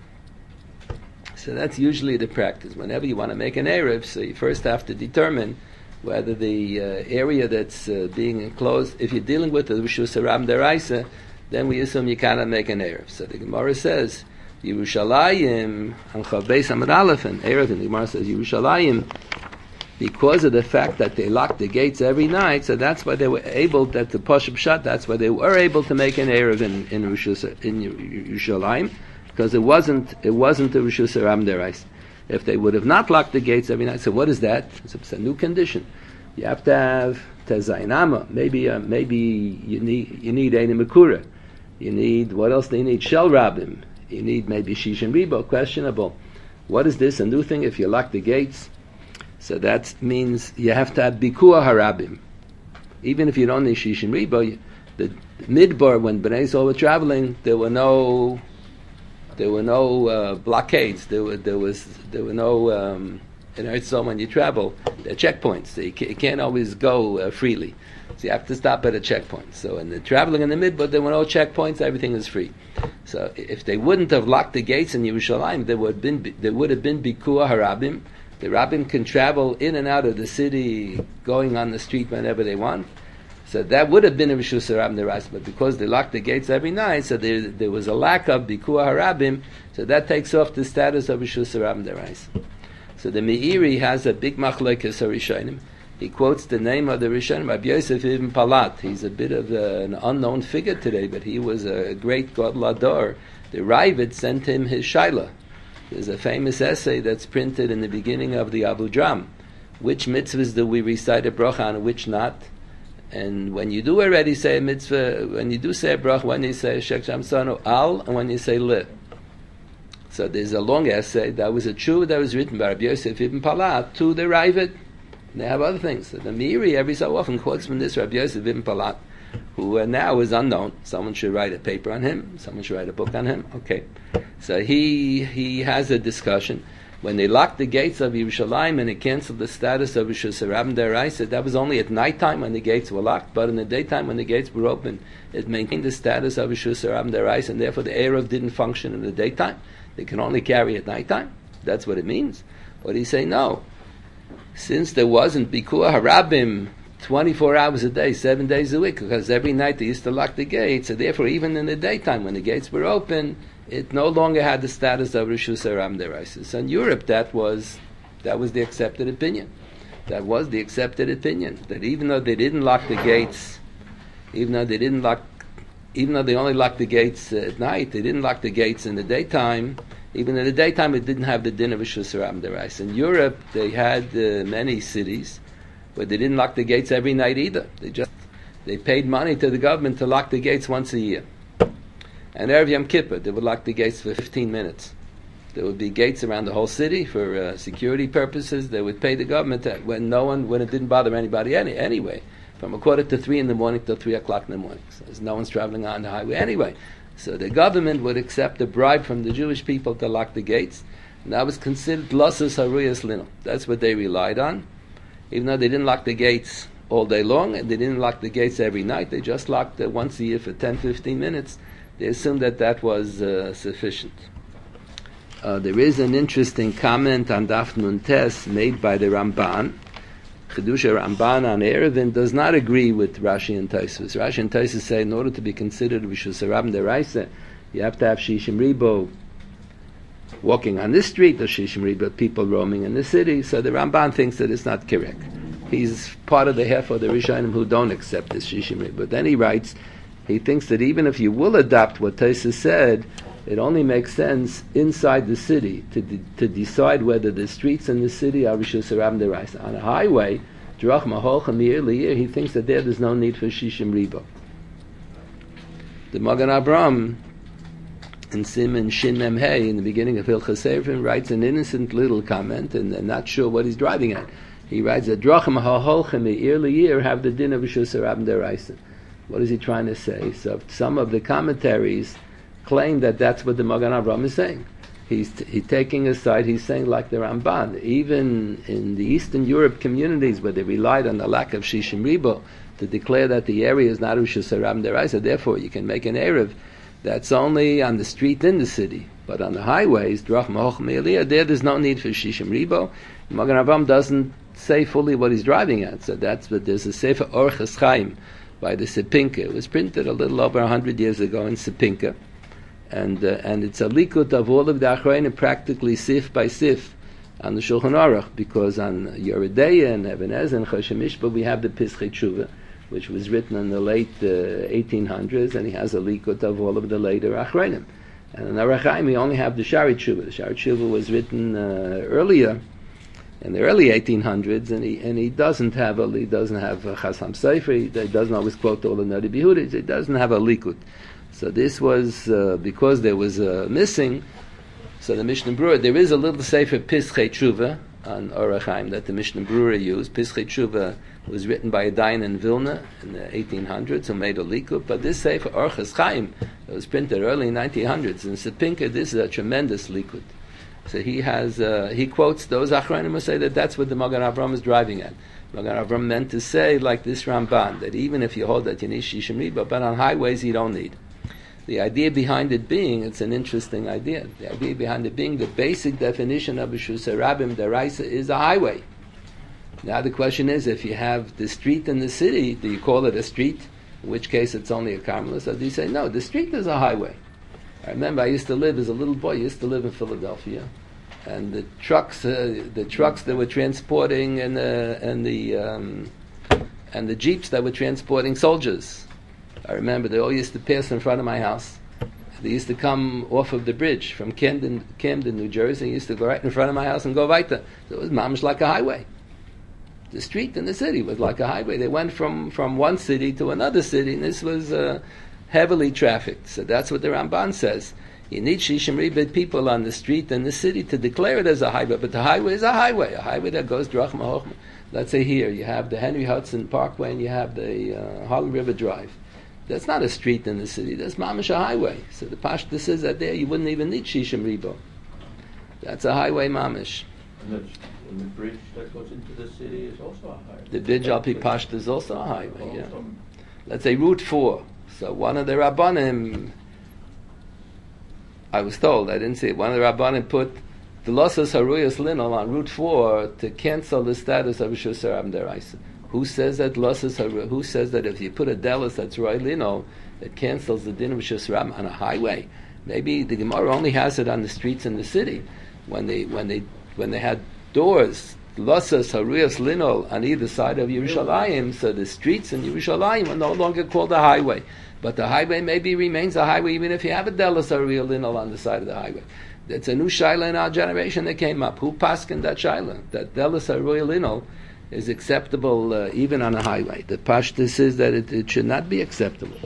So that's usually the practice. Whenever you want to make an Erev, so you first have to determine whether the area that's being enclosed, if you're dealing with the Rishus Harabim Deraisa, then we assume you cannot make an Erev. So the Gemara says, Yerushalayim, and Chav Beis Amud Aleph, and Erev, and the Gemara says, Yerushalayim, because of the fact that they locked the gates every night, so that's why they were able, that the Pashup Shat, that's why they were able to make an Erev in Yerushalayim, because it wasn't a Rishus Harabim Deraisa. If they would have not locked the gates every night, so what is that? It's a new condition. You have to have Tezainama. Maybe you need Eine Mekura. You need, what else do you need? Shel Rabim. You need maybe Shishin Ribo. Questionable. What is this? A new thing if you lock the gates? So that means you have to have Bikua Harabim. Even if you don't need Shishin Ribo, the Midbar, when Bnei Yisrael were traveling, there were no blockades. There were no in Eretz Yisrael when you travel, there are checkpoints. So you can't always go freely. So you have to stop at a checkpoint. So in the traveling in the Midbar, there were no checkpoints. Everything is free. So if they wouldn't have locked the gates in Yerushalayim, there would have been Bikua Harabim. The Rabbim can travel in and out of the city, going on the street whenever they want. So that would have been a Rishus Harabim Deraisa, but because they locked the gates every night, so there was a lack of Bikua Harabim, so that takes off the status of Rishus Harabim Deraisa. So the Meiri has a big machlokes Rishonim. He quotes the name of the Rishonim, Rabbi Yosef Ibn Palat. He's a bit of an unknown figure today, but he was a great Gadol Hador. The Ravid sent him his Shaila. There's a famous essay that's printed in the beginning of the Abu Dram. Which mitzvahs do we recite a bracha on, which not? And when you do already say a mitzvah, when you do say a bracha, when you say Shek Shamsanu al, and when you say le. So there's a long essay that was a tshuva that was written by Rabbi Yosef Ibn Palat to the Ravid. They have other things. So the Meiri every so often quotes from this Rabbi Yosef Ibn Palat, who now is unknown. Someone should write a paper on him. Someone should write a book on him. Okay. So he has a discussion. When they locked the gates of Yerushalayim and it canceled the status of Rishus Harabim Deraisa, that was only at nighttime when the gates were locked, but in the daytime when the gates were open, it maintained the status of Rishus Harabim Deraisa, and therefore the Erev didn't function in the daytime. They can only carry at nighttime. That's what it means. But he say no. Since there wasn't Bikua Harabim 24 hours a day, 7 days a week, because every night they used to lock the gates, so therefore even in the daytime when the gates were open, it no longer had the status of Rishus Harabim Deraisa. So in Europe, that was the accepted opinion. That was the accepted opinion. That even though they didn't lock the gates, even though they only locked the gates at night, they didn't lock the gates in the daytime. Even in the daytime, it didn't have the din of Rishus Harabim Deraisa. In Europe, they had many cities where they didn't lock the gates every night either. They paid money to the government to lock the gates once a year. And Erev Yom Kippur, they would lock the gates for 15 minutes. There would be gates around the whole city for security purposes. They would pay the government when it didn't bother anybody anyway, from 2:45 in the morning till 3 o'clock in the morning. So there's no one's traveling on the highway anyway. So the government would accept a bribe from the Jewish people to lock the gates. And that was considered Lasas Haruyas Linol. That's what they relied on. Even though they didn't lock the gates all day long, and they didn't lock the gates every night, they just locked it once a year for 10-15 minutes. They assumed that that was sufficient. There is an interesting comment on Daf Nun Tes made by the Ramban. Chidusha Ramban on Erevin does not agree with Rashi and Tosfos. Rashi and Tosfos say in order to be considered Rishus Harabim Deraisa, you have to have Shishim Ribo walking on this street, or Shishim Ribo people roaming in the city. So the Ramban thinks that it's not correct. He's part of the half of the Rishonim who don't accept this Shishim Ribo. But then he writes, he thinks that even if you will adopt what Tosfos said, it only makes sense inside the city to decide whether the streets in the city are Rishus Harabim Deraisa. On a highway, Drach Maholcha Meir Leir, he thinks that there's no need for Shishim Ribo. The Magen Avraham in Siman Shin Mem Hey in the beginning of Hilchos Eruvin writes an innocent little comment, and I'm not sure what he's driving at. He writes that Drach Maholcha Meir Leir have the din of Rishus Harabim Deraisa. What is he trying to say? So some of the commentaries claim that that's what the Magen Avraham is saying. He's taking a side, he's saying like the Ramban, even in the Eastern Europe communities where they relied on the lack of Shishim Ribo to declare that the area is not Rishus Harabim Deraisa, therefore you can make an Erev that's only on the street in the city, but on the highways, Drach Maholcha Meir Leir, there's no need for Shishim Ribo. Magen Avraham doesn't say fully what he's driving at, so that's what there's a Sefer Orches Chaim by the Sepinka. It was printed a little over 100 years ago in Sepinka. And it's a likut of all of the Achronim, practically sif by sif on the Shulchan Aruch, because on Yeridea and Even HaEzer and Choshen Mishpah we have the Pischei Tshuva, which was written in the late 1800s, and he has a likut of all of the later Achronim. And in Orach Chaim we only have the Shari Tshuva. The Shari Tshuva was written earlier, in the early 1800s, and he doesn't have Chasam Sofer. He doesn't always quote all the Nadi B'Yehuda. He doesn't have a likut. So this was because there was missing. So the Mishnah Berurah, there is a little Sefer Pischei Tshuva on Orach Chaim that the Mishnah Berurah used. Pischei Tshuva was written by a Dayan in Vilna in the 1800s who made a likut. But this Sefer Orches Chaim that was printed early in 1900s in Sepinka, this is a tremendous likut. So he quotes those Achronim who say that that's what the Magen Avraham is driving at. Magen Avraham meant to say, like this Ramban, that even if you hold that you need Shishim Ribo, but on highways you don't need. The idea behind it being, it's an interesting idea. The idea behind it being the basic definition of Rishus Harabim Deraisa is a highway. Now the question is, if you have the street in the city, do you call it a street? In which case it's only a carmelist. Or do you say, no, the street is a highway? I remember I used to live, as a little boy, in Philadelphia. And the trucks that were transporting and the jeeps that were transporting soldiers. I remember they all used to pass in front of my house. They used to come off of the bridge from Camden, New Jersey. They used to go right in front of my house and go weiter. So it was mamish like a highway. The street in the city was like a highway. They went from one city to another city, and this was heavily trafficked. So that's what the Ramban says. You need Shishim Ribo people on the street in the city to declare it as a highway, but the highway is a highway that goes Drach Maholcha. Let's say here, you have the Henry Hudson Parkway and you have the Harlem River Drive. That's not a street in the city, that's mamish a highway. So the Pashta says that there you wouldn't even need Shishim Ribo. That's a highway mamish. And the bridge that goes into the city is also a highway. The bridge Al Pi Pashta is also a highway, yeah. Let's say Route 4. So one of the Rabbanim, I was told, I didn't see it, one of the Rabbanim put the Lasas Haruyas Linol on Route 4 to cancel the status of Rishus Harabim Deraisa. Who says that Who says that if you put a delis that's Roy Lino, it cancels the din of Rishus Harabim on a highway? Maybe the Gemara only has it on the streets in the city. When they had doors, Lasas Haruyas Lino on either side of Yerushalayim, so the streets in Yerushalayim are no longer called a highway. But the highway maybe remains a highway even if you have a delis Haruyas Lino on the side of the highway. It's a new shaila in our generation that came up. Who paskin that shaila? That delis Haruyas Lino is acceptable even on a highway. The Pashta says that it should not be acceptable.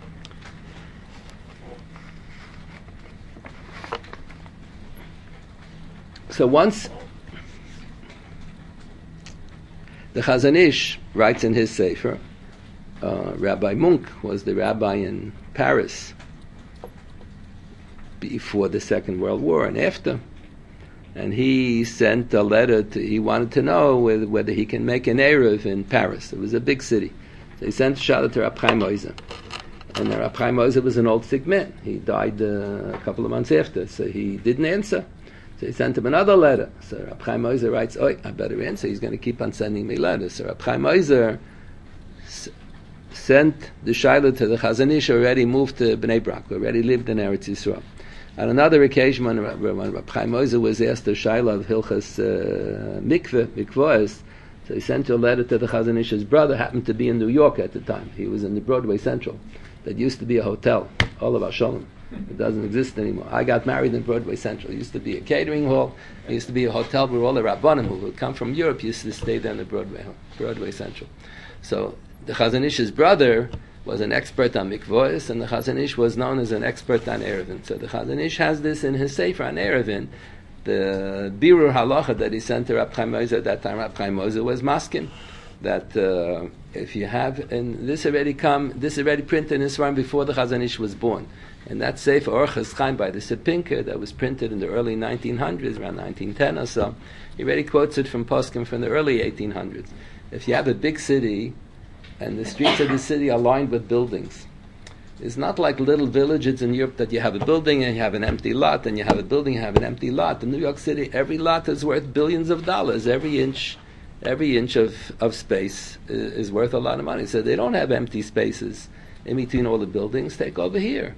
So once the Chazon Ish writes in his Sefer, Rabbi Munk was the rabbi in Paris before the Second World War and after. and he sent a letter. He wanted to know whether he can make an Erev in Paris. It was a big city. So he sent a shayla to Rab Chaim Oizer. And Rab Chaim Oizer was an old sick man. He died a couple of months after, so he didn't answer. So he sent him another letter. So Rab Chaim Oizer writes, "Oh, I better answer. He's going to keep on sending me letters." So Rab Chaim Oizer sent the shayla to the Chazon Ish, already moved to Bnei Brak, already lived in Eretz Yisrael. On another occasion, when Rab Chaim Oizer was asked the shayla of Hilchas Mikvahs, so he sent a letter to the Chazon Ish's brother, happened to be in New York at the time. He was in the Broadway Central. That used to be a hotel, all of Shalom. It doesn't exist anymore. I got married in Broadway Central. It used to be a catering hall. It used to be a hotel where all the Rabbanim who would come from Europe used to stay there in the Broadway Central. So the Chazon Ish's brother was an expert on mikvahs, and the Chazon Ish was known as an expert on Erevin. So the Chazon Ish has this in his sefer on Erevin, the Birur Halacha that he sent to Rab Chaim Oizer at that time. Rab Chaim Oizer was maskim that if you have, and this already printed in Israel before the Chazon Ish was born, and that sefer Orchos Chaim by the Sepinker that was printed in the early 1900s, around 1910 or so, he already quotes it from poskim from the early 1800s. If you have a big city and the streets of the city are lined with buildings, it's not like little villages in Europe that you have a building and you have an empty lot, and you have a building and you have an empty lot. In New York City, every lot is worth billions of dollars. Every inch of space is worth a lot of money. So they don't have empty spaces in between all the buildings. Take over here.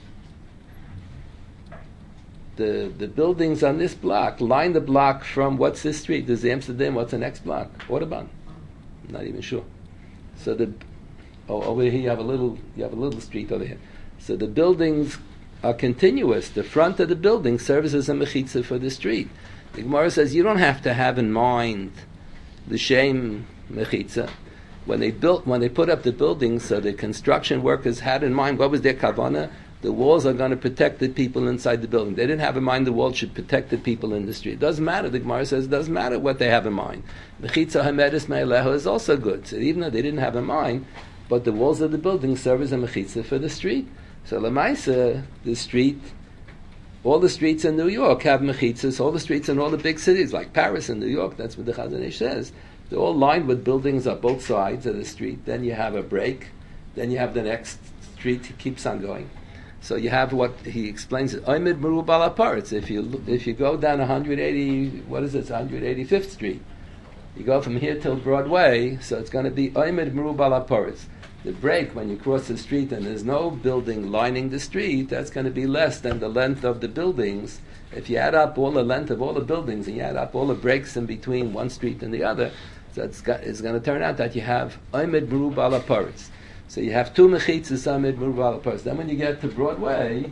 The buildings on this block line the block from, what's this street? There's Amsterdam. What's the next block? Audubon. I'm not even sure. So over here you have a little street over here. So the buildings are continuous. The front of the building serves as a mechitza for the street. The Gemara says you don't have to have in mind the shem mechitza. When they put up the buildings, so the construction workers had in mind, what was their kavanah? The walls are going to protect the people inside the building. They didn't have in mind the walls should protect the people in the street. It doesn't matter. The Gemara says it doesn't matter what they have in mind. Mechitza hamedis me'eleho is also good. So even though they didn't have in mind, but the walls of the building serve as a mechitza for the street. So Lamaisa, the street, all the streets in New York have mechitzas. All the streets in all the big cities, like Paris and New York, that's what the Chazon Ish says. They're all lined with buildings on both sides of the street. Then you have a break. Then you have the next street. He keeps on going. So you have what he explains. Oimid merubal apartz. If you go down 185th Street, you go from here till Broadway. So it's going to be oimid merubal apartz. The break when you cross the street and there's no building lining the street, that's going to be less than the length of the buildings. If you add up all the length of all the buildings and you add up all the breaks in between one street and the other, so it's going to turn out that you have oimid merubal apartz. So you have two mechitzas oimid merubal apartz. Then when you get to Broadway,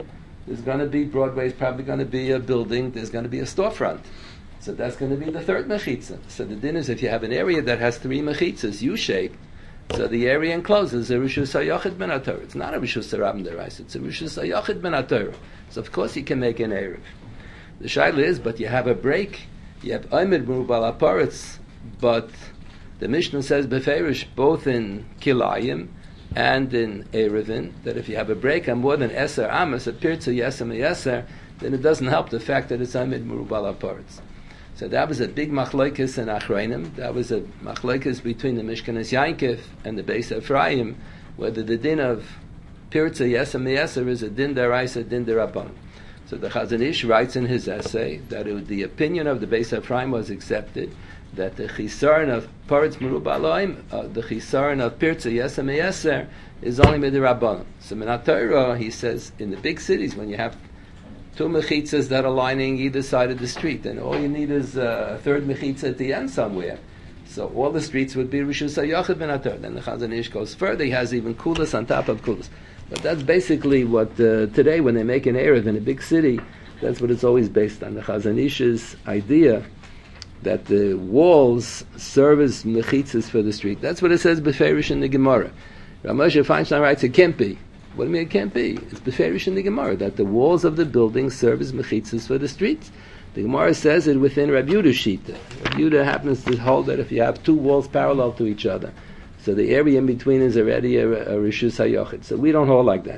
Broadway is probably going to be a building. There's going to be a storefront. So that's going to be the third mechitza. So the din is if you have an area that has three mechitzas, U-shaped, so the area encloses a Rishus HaYachid Ben HaTorah. It's not a Rishus HaRabban Deraisa, it's a Rishus HaYachid Ben HaTorah. So of course you can make an Erev. The shaila is, but you have a break, you have Oimid Merubal Aparetz, but the Mishnah says Beferish, both in Kilayim and in Erevin, that if you have a break on more than Eser Amos, a Pirtza Yesem Yeser, then it doesn't help the fact that it's Oimid Merubal Aparetz. So that was a big machlokes in Achreinim. That was a machlokes between the Mishkanas Yankov and the Beis Ephraim, whether the din of Pirtza Yesem Yeser is a din deraisa, din derabbanan. So the Chazon Ish writes in his essay that the opinion of the Beis Ephraim was accepted, that the chisaron of Paretz Merubal, the chisaron of Pirtza Yesem Yeser, is only midirabbanan. So Minat Torah, he says, in the big cities, when you have two mechitzas that are lining either side of the street, and all you need is a third mechitza at the end somewhere. So all the streets would be Rishus HaYachid Ben HaTorah. Then the Chazon Ish goes further, he has even kulas on top of kulas. But that's basically what, today when they make an Erev in a big city, that's what it's always based on. The Chazon Ish's idea that the walls serve as mechitzas for the street. That's what it says Beferish in the Gemara. Rav Moshe Feinstein writes, it can't be. What do you mean it can't be? It's beferish in the Gemara that the walls of the building serve as mechitzas for the streets. The Gemara says it within Rabbi Yehuda's shita. Rabbi Yehuda happens to hold that if you have two walls parallel to each other, so the area in between is already a Rishus HaYachid. So we don't hold like that.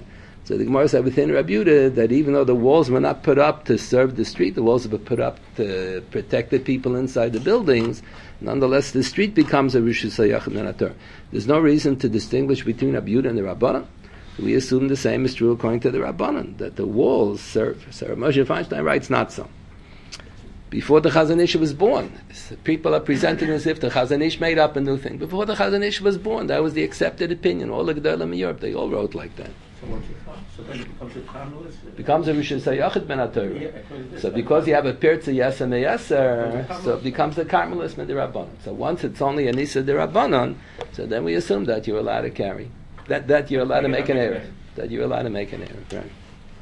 So the Gemara said within Rabbi Yehuda that even though the walls were not put up to serve the street, the walls were put up to protect the people inside the buildings, nonetheless the street becomes a Rishus HaYachid min HaTorah. There's no reason to distinguish between Rabbi Yehuda and the Rabbanan. We assume the same is true according to the Rabbanan, that the walls serve. So Moshe Feinstein writes not so. Before the Chazon Ish was born, people are presenting as if the Chazon Ish made up a new thing. Before the Chazon Ish was born, that was the accepted opinion. All the Gedolim in Europe, they all wrote like that. So then it becomes a Karmelis? Becomes a Rishus HaYachid min HaTorah. So because you have a Pirza Yeser Meyeser, so it becomes the Karmelis Midirabbanan. So once it's only a Nisa Dirabbanan, so then we assume that you're allowed to carry. That you're allowed to make an Erev. That you're allowed to make an Erev, right?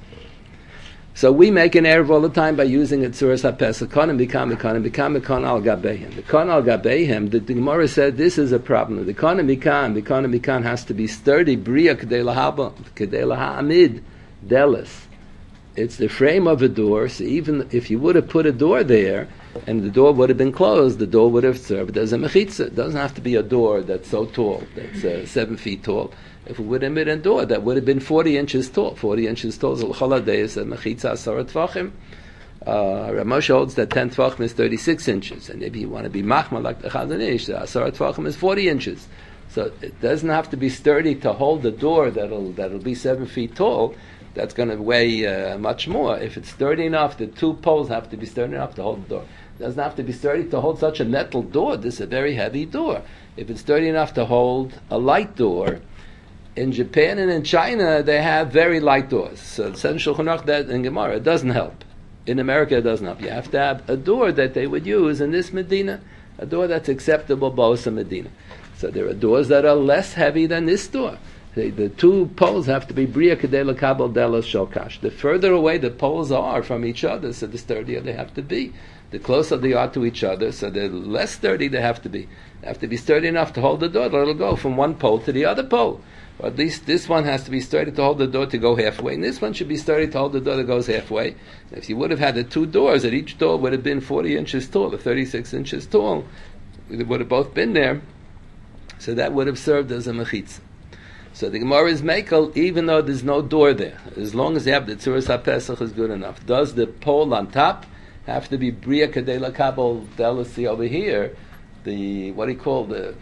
So we make an Erev all the time by using a Tzuras HaPesach, Konim B'Kam al Gabeihim. The Kon al Gabeihim, the Gemara said this is a problem. The Konim B'Kam has to be sturdy, Bria Kedei Laha'amid, Delis. It's the frame of a door, so even if you would have put a door there, and the door would have been closed, the door would have served as a mechitza. It doesn't have to be a door that's so tall, that's 7 feet tall. If it would have been a door, that would have been 40 inches tall. 40 inches tall is a mechitza asara tvachim. Ramosh holds that 10 tvachim is 36 inches. And maybe you want to be machma like the Chazon Ish, the asara tvachim is 40 inches. So it doesn't have to be sturdy to hold the door that'll be 7 feet tall. That's going to weigh much more. If it's sturdy enough, the two poles have to be sturdy enough to hold the door. It doesn't have to be sturdy to hold such a metal door. This is a very heavy door. If it's sturdy enough to hold a light door, in Japan and in China, they have very light doors. So Sen Shulchan Aruch that in Gemara, it doesn't help. In America, it doesn't help. You have to have a door that they would use in this Medina, a door that's acceptable both in Medina. So there are doors that are less heavy than this door. The two poles have to be Bria Kedei L'Kabel Delos Shalkash. The further away the poles are from each other, so the sturdier they have to be. The closer they are to each other, so the less sturdy they have to be. They have to be sturdy enough to hold the door, it'll go from one pole to the other pole. Or at least this one has to be sturdy to hold the door to go halfway, and this one should be sturdy to hold the door that goes halfway. And if you would have had the two doors, that each door would have been 40 inches tall, or 36 inches tall, they would have both been there, so that would have served as a mechitza. So the Gemara is mekel, even though there's no door there, as long as you have the Tzuras HaPesach is good enough. Does the pole on top have to be Bria Kedei L'Kabel Delasi over here? The, what do you call the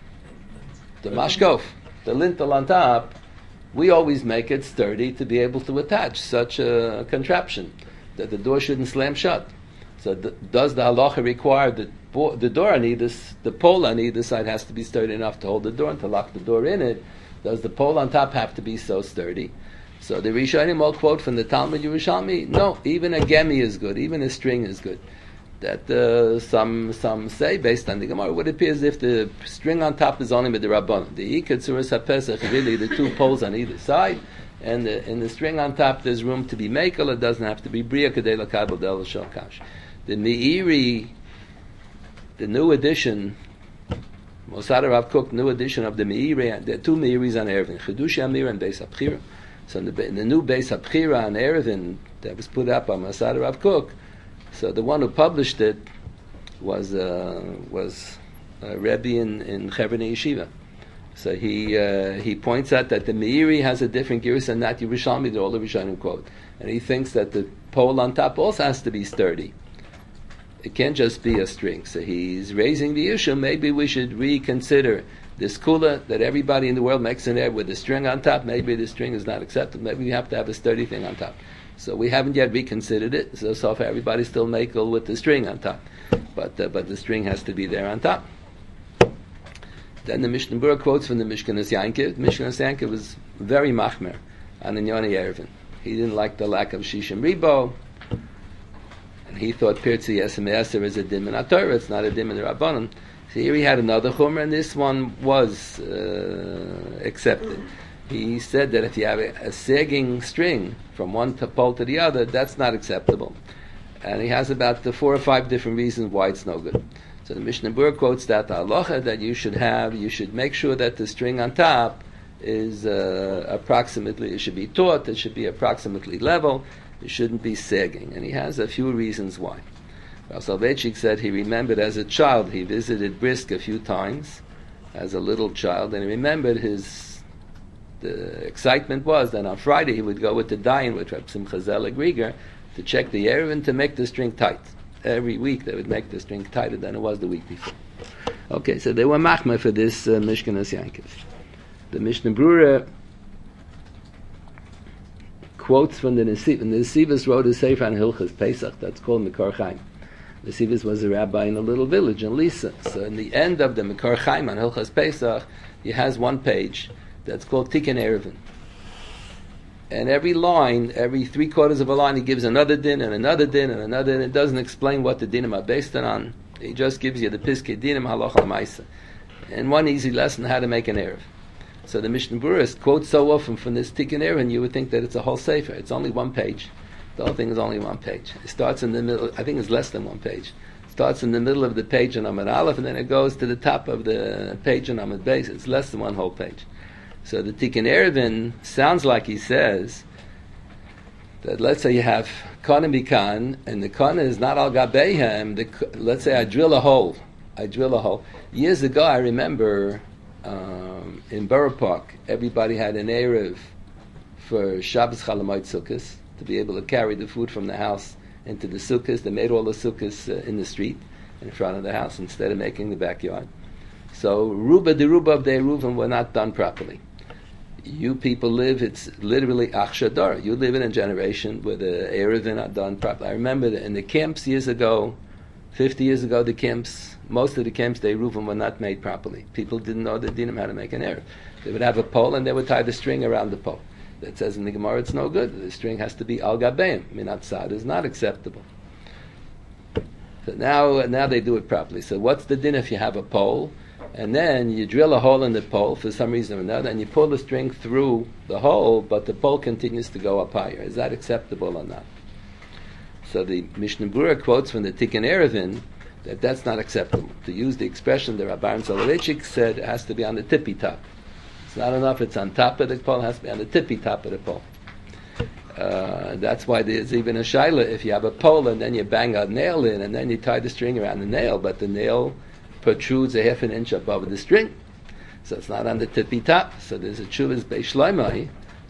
mashkof, the lintel on top, we always make it sturdy to be able to attach such a contraption, that the door shouldn't slam shut. So does the halacha require that the door on either, the pole on either side has to be sturdy enough to hold the door and to lock the door in it? Does the pole on top have to be so sturdy? So the Rishonim all quote from the Talmud Yerushalmi, no, even a gemi is good, even a string is good. That some say, based on the Gemara, would appear as if the string on top is only with the Rabbanon. The Ikad Tzuras HaPesach, really the two poles on either side, and in the string on top there's room to be mekel, it doesn't have to be Bria Kedei L'Kabel Delos Shalkash. The Meiri, the new edition, Mosad Rav Kook, new edition of the Meiri, there are two Meiris on Erevin, Chedush Amir and Beis HaBchira. So in the new Beis HaBchira on Erevin, that was put up by Mosad Rav Kook, so the one who published it was a Rebbe in Chevron Yeshiva. So he points out that the Meiri has a different girus and not Yerushalmi, that all the Rishonim quote. And he thinks that the pole on top also has to be sturdy. It can't just be a string. So he's raising the issue, maybe we should reconsider this kula that everybody in the world makes an air with a string on top. Maybe the string is not acceptable. Maybe we have to have a sturdy thing on top. So we haven't yet reconsidered it. So far everybody's still makel with the string on top. But the string has to be there on top. Then the Mishnah Berurah quotes from the Mishkanas Yankiv. Mishkanas Yankiv was very machmer on Inyoni Erevin. He didn't like the lack of Shishim Ribo. And he thought Pirtzi Yesem Eser is a dim in HaTorah, it's not a dim in the Rabbanon. So here he had another chumrah, and this one was accepted. He said that if you have a sagging string from one pole to the other, that's not acceptable. And he has about 4 or 5 different reasons why it's no good. So the Mishnah Berurah quotes that the halacha that you should make sure that the string on top is approximately, it should be taut, it should be approximately level, it shouldn't be sagging. And he has a few reasons why. Rav Soloveitchik said he remembered as a child, he visited Brisk a few times as a little child, and he remembered his the excitement was that on Friday he would go with the Dayan with Reb Simcha Zelig Rieger to check the Erevin to make the string tight. Every week they would make the string tighter than it was the week before. Okay, so they were machmir for this Mishkanas Yankov. The Mishnah Brura quotes from the Nesivos. The Nesivos wrote a Sefer on Hilchas Pesach that's called Mekor Chaim. The Nesivos was a rabbi in a little village in Lisa. So in the end of the Mekor Chaim on Hilchas Pesach, he has one page that's called Tikkun Erevin. And every line, every 3/4 of a line, he gives another din and another din and another din. It doesn't explain what the dinim are based on. He just gives you the Piskei Dinim Halacha L'Maisa. And one easy lesson, how to make an Erev. So the Mishnah Berurah quotes so often from this Tikkun Erevin, you would think that it's a whole sefer. It's only one page. The whole thing is only one page. It starts in the middle, I think it's less than one page. It starts in the middle of the page in Amud Aleph, and then it goes to the top of the page in Amud Beis. It's less than one whole page. So the Tikkun Erevin sounds like he says that let's say you have Kana Mikan, and the Kana is not Al Gabehem. Let's say I drill a hole. Years ago, I remember in Borough Park, everybody had an Erev for Shabbos Chalamoid Sukkos to be able to carry the food from the house into the Sukkos. They made all the Sukkos in the street in front of the house instead of making the backyard. So Ruba de Ruba of the Eruvim were not done properly. You people live, it's literally Achshadar. You live in a generation where the Erevin are done properly. I remember that in the camps years ago, 50 years ago, the camps, most of the camps, the Eruvim were not made properly. People didn't know the dinim how to make an Erev. They would have a pole and they would tie the string around the pole. That says in the Gemara it's no good. The string has to be al gabeim. Minat sad is not acceptable. So now they do it properly. So what's the din if you have a pole and then you drill a hole in the pole for some reason or another and you pull the string through the hole but the pole continues to go up higher? Is that acceptable or not? So the Mishnah Berurah quotes from the Tikkun Erevin that that's not acceptable. To use the expression the Rabbi Soloveitchik said, it has to be on the tippy top. It's not enough it's on top of the pole, it has to be on the tippy top of the pole. That's why there's even a shaila. If you have a pole and then you bang a nail in and then you tie the string around the nail, but the nail protrudes a half an inch above the string, so it's not on the tippy top. So there's a Chuvas Beis Shloimeh,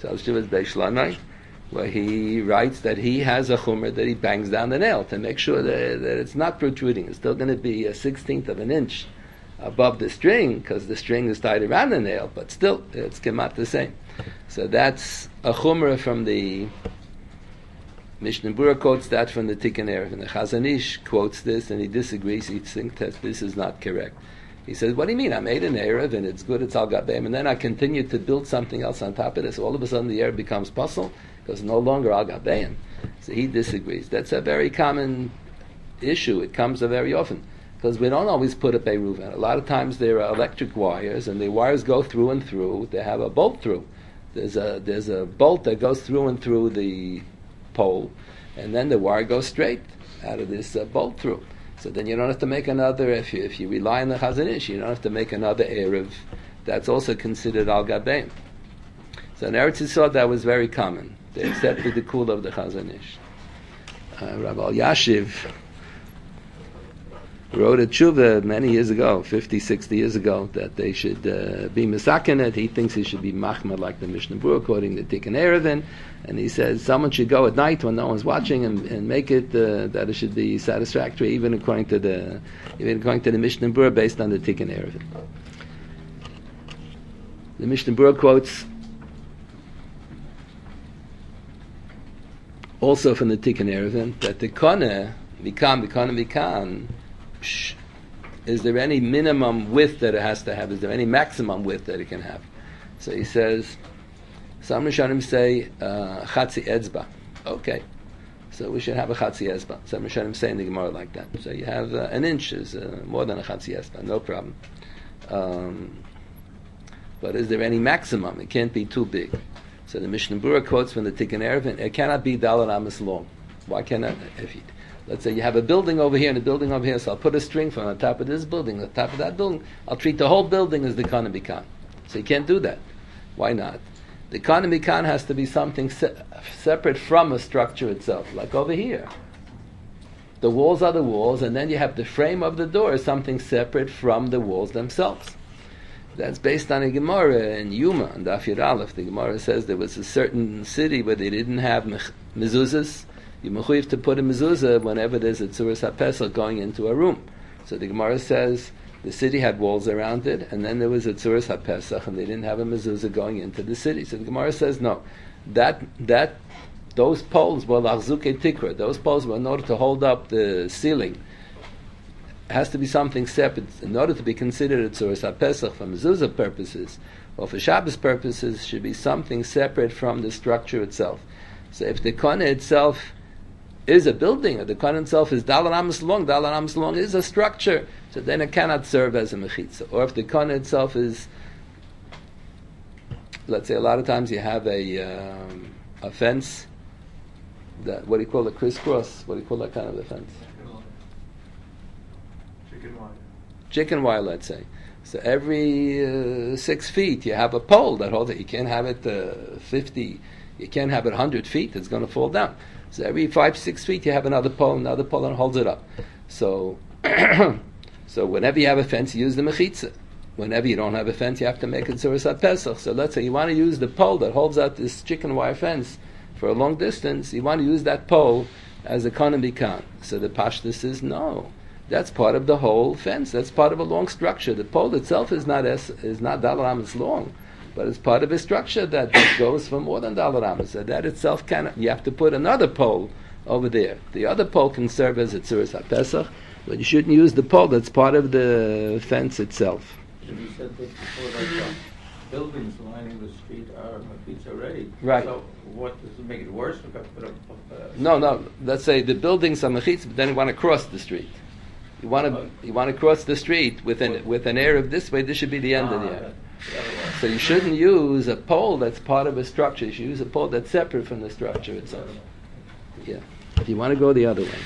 where he writes that he has a chumrah that he bangs down the nail to make sure that it's not protruding. It's still going to be a 1/16 of an inch above the string because the string is tied around the nail, but still it's kemat the same. So that's a chumrah from the Mishnah Berurah quotes that from the Tikkun Erevin. The Chazon Ish quotes this and he disagrees. He thinks that this is not correct. He says, what do you mean? I made an Erev and it's good, it's al gabeim, and then I continue to build something else on top of this. All of a sudden the Erev becomes puzzle because it's no longer al gabeim. So he disagrees. That's a very common issue. It comes up very often because we don't always put a Eruvin. A lot of times there are electric wires and the wires go through and through. They have a bolt through. There's a bolt that goes through and through the pole, and then the wire goes straight out of this bolt through. So then you don't have to make another, if you rely on the Chazon Ish, you don't have to make another Erev. That's also considered al gabeim. So in Eretz Yisrael that was very common. They accepted the kula of the Chazon Ish. Rabbi Yashiv wrote a tshuva many years ago, 50, 60 years ago, that they should be misakenet. He thinks he should be machmir like the Mishnah Berurah, quoting the Tikkun Erevin, and he says someone should go at night when no one's watching and make it that it should be satisfactory, even according to the Mishnah Berurah based on the Tikkun Erevin. The Mishnah Berurah quotes also from the Tikkun Erevin that the Kana Mikan, is there any minimum width that it has to have? Is there any maximum width that it can have? So he says, some Rishonim say chatzi etzba. Okay, so we should have a chatzi etzba. Some Rishonim say in the Gemara like that. So you have an inch is more than a chatzi etzba, no problem. But is there any maximum? It can't be too big. So the Mishnah Berurah quotes from the Tikkun Erevin, it cannot be daled amas long. Why cannot? Let's say you have a building over here and a building over here, so I'll put a string from on top of this building, on top of that building. I'll treat the whole building as the Kana Mikan. So you can't do that. Why not? The Kana Mikan has to be something separate from a structure itself, like over here. The walls are the walls, and then you have the frame of the door is something separate from the walls themselves. That's based on a Gemara in Yuma, on Daf Yud Aleph. The Gemara says there was a certain city where they didn't have mezuzahs. You mechuyev to put a mezuzah whenever there's a tzuras hapesach going into a room. So the Gemara says the city had walls around it, and then there was a tzuras hapesach, and they didn't have a mezuzah going into the city. So the Gemara says no, those poles were lachzuke tikra. Those poles were in order to hold up the ceiling. It has to be something separate in order to be considered a tzuras hapesach for mezuzah purposes or for Shabbos purposes. Should be something separate from the structure itself. So if the Kona itself is a building, or the Kona itself is Dalar Amos long is a structure, so then it cannot serve as a mechitza. Or if the Kona itself is, let's say, a lot of times you have a fence. That, what do you call it, crisscross? What do you call that kind of a fence? Chicken wire, let's say. So every 6 feet you have a pole that holds it. You can't have it 50, you can't have it 100 feet, it's going to fall down. So every 5-6 feet you have another pole and holds it up. So so whenever you have a fence, you use the mechitza. Whenever you don't have a fence, you have to make it tzuras hapesach. So let's say you want to use the pole that holds out this chicken wire fence for a long distance, you want to use that pole as a kohen mikan. So the pashtus is no. That's part of the whole fence. That's part of a long structure. The pole itself is not Dalar Amos long, but it's part of a structure that goes for more than Dalar Amos. So that itself cannot. You have to put another pole over there. The other pole can serve as a tzuras hapesach, but you shouldn't use the pole that's part of the fence itself. You said that before, like buildings lining the street are mechitza already. Right. So what does it make it worse? We've got to put up. No. Let's say the buildings are mechitza, but then you want to cross the street. You want to cross the street with an Erev this way. This should be the end of the Erev. So you shouldn't use a pole that's part of a structure. You should use a pole that's separate from the structure itself. Yeah. If you want to go the other way.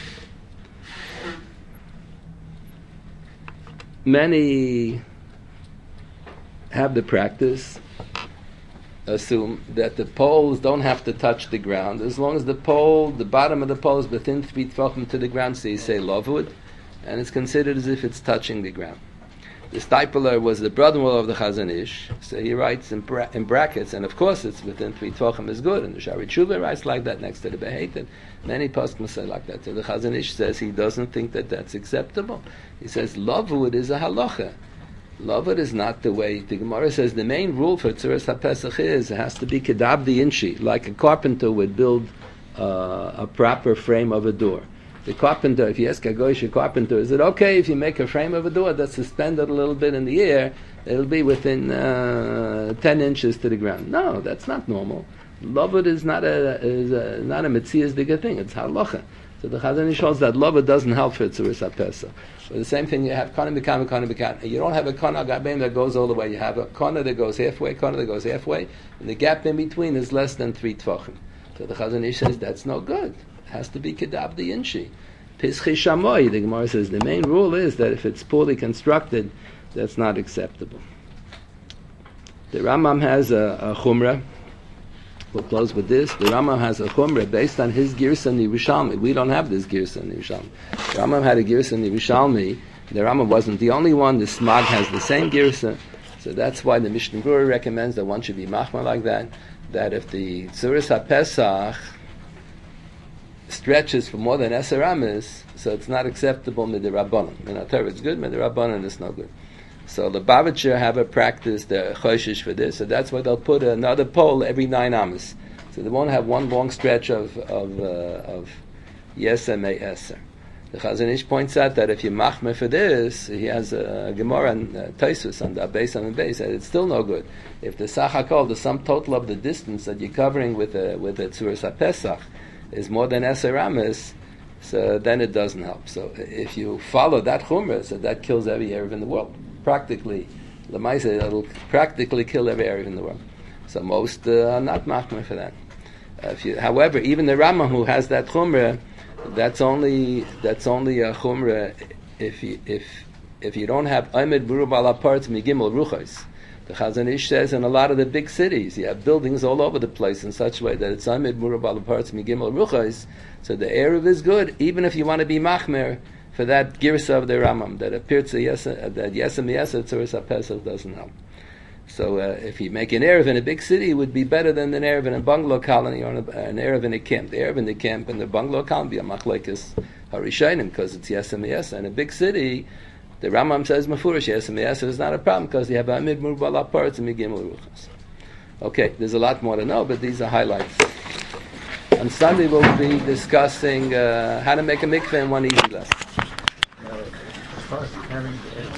Many have the practice, assume that the poles don't have to touch the ground as long as the bottom of the pole is within 3 tefachim to the ground. So you say lavud, and it's considered as if it's touching the ground. The Stipler was the brother-in-law of the Chazon Ish, so he writes in brackets, and of course it's within 3 tefachim is good, and the Shari Tshuva writes like that next to the Beheitin. Many poskim say like that. So the Chazon Ish says he doesn't think that that's acceptable. He says lavud is a halacha. Lavud is not the way. The Gemara says the main rule for tzuras hapesach is it has to be kedabdi inchi, like a carpenter would build a proper frame of a door. The carpenter, if you ask a goyish carpenter, is it okay if you make a frame of a door that's suspended a little bit in the air, it'll be within 10 inches to the ground? No, that's not normal. Lavud is not a metzias bigger thing. It's halacha. So the Chazon Ish shows that lavud doesn't help for tzuras hapesach. But the same thing, you have kohen mikan. You don't have a kohen agabim that goes all the way. You have a kohen that goes halfway, and the gap in between is less than 3 tefachim. So the Chazon Ish says that's no good. It has to be kedabdi inchi. Pischi shamoy, the Gemara says the main rule is that if it's poorly constructed, that's not acceptable. The Rambam has a chumrah. We'll close with this. The Rambam has a chumrah based on his girsa in Yerushalmi. We don't have this girsa in Yerushalmi. The Rambam had a girsa in Yerushalmi. The Rambam wasn't the only one. The Smag has the same girsa. So that's why the Mishnah Berurah recommends that one should be machmar like that. That if the tzuras hapesach stretches for more than 10 amas, so it's not acceptable midirabbanan. In our Torah it's good, midirabbanan it's no good. So the Bavitcher have a practice, the choshish for this, so that's why they'll put another pole every 9 amas. So they won't have one long stretch of yesem eser. The Chazon Ish points out that if you machmer for this, he has a Gemara and Taisus on the base and base, and it's still no good. If the sachakol, the sum total of the distance that you're covering with a tzuras hapesach, is more than 10 amas, so then it doesn't help. So if you follow that chumrah, so that kills every Erev in the world. Practically, Lamaisa, it'll practically kill every Erev in the world. So most are not machmer for that. However, even the Rambam who has that chumrah, that's only a chumrah if you don't have Aymed Burubal Aparts Migimel Ruchos. The Chazon Ish says in a lot of the big cities, you have buildings all over the place in such a way that it's Amid Murabal parts Migimel Ruchos, so the Erev is good, even if you want to be Machmer for that girsa of the Rambam that appears that Yesem Yesa Tzuras HaPesach doesn't help. So if you make an Erev in a big city, it would be better than an Erev in a bungalow colony or an Erev in a camp. The Erev in the camp and the bungalow colony be a machlekes harishainim because it's Yesem Yesa. In a big city, the Rambam says Mefurish Yesem Yesa is not a problem because you have a Amid Murbala parts and Migimel Ruchas. Okay, there's a lot more to know, but these are highlights. On Sunday we'll be discussing how to make a mikveh in one easy lesson. As far as having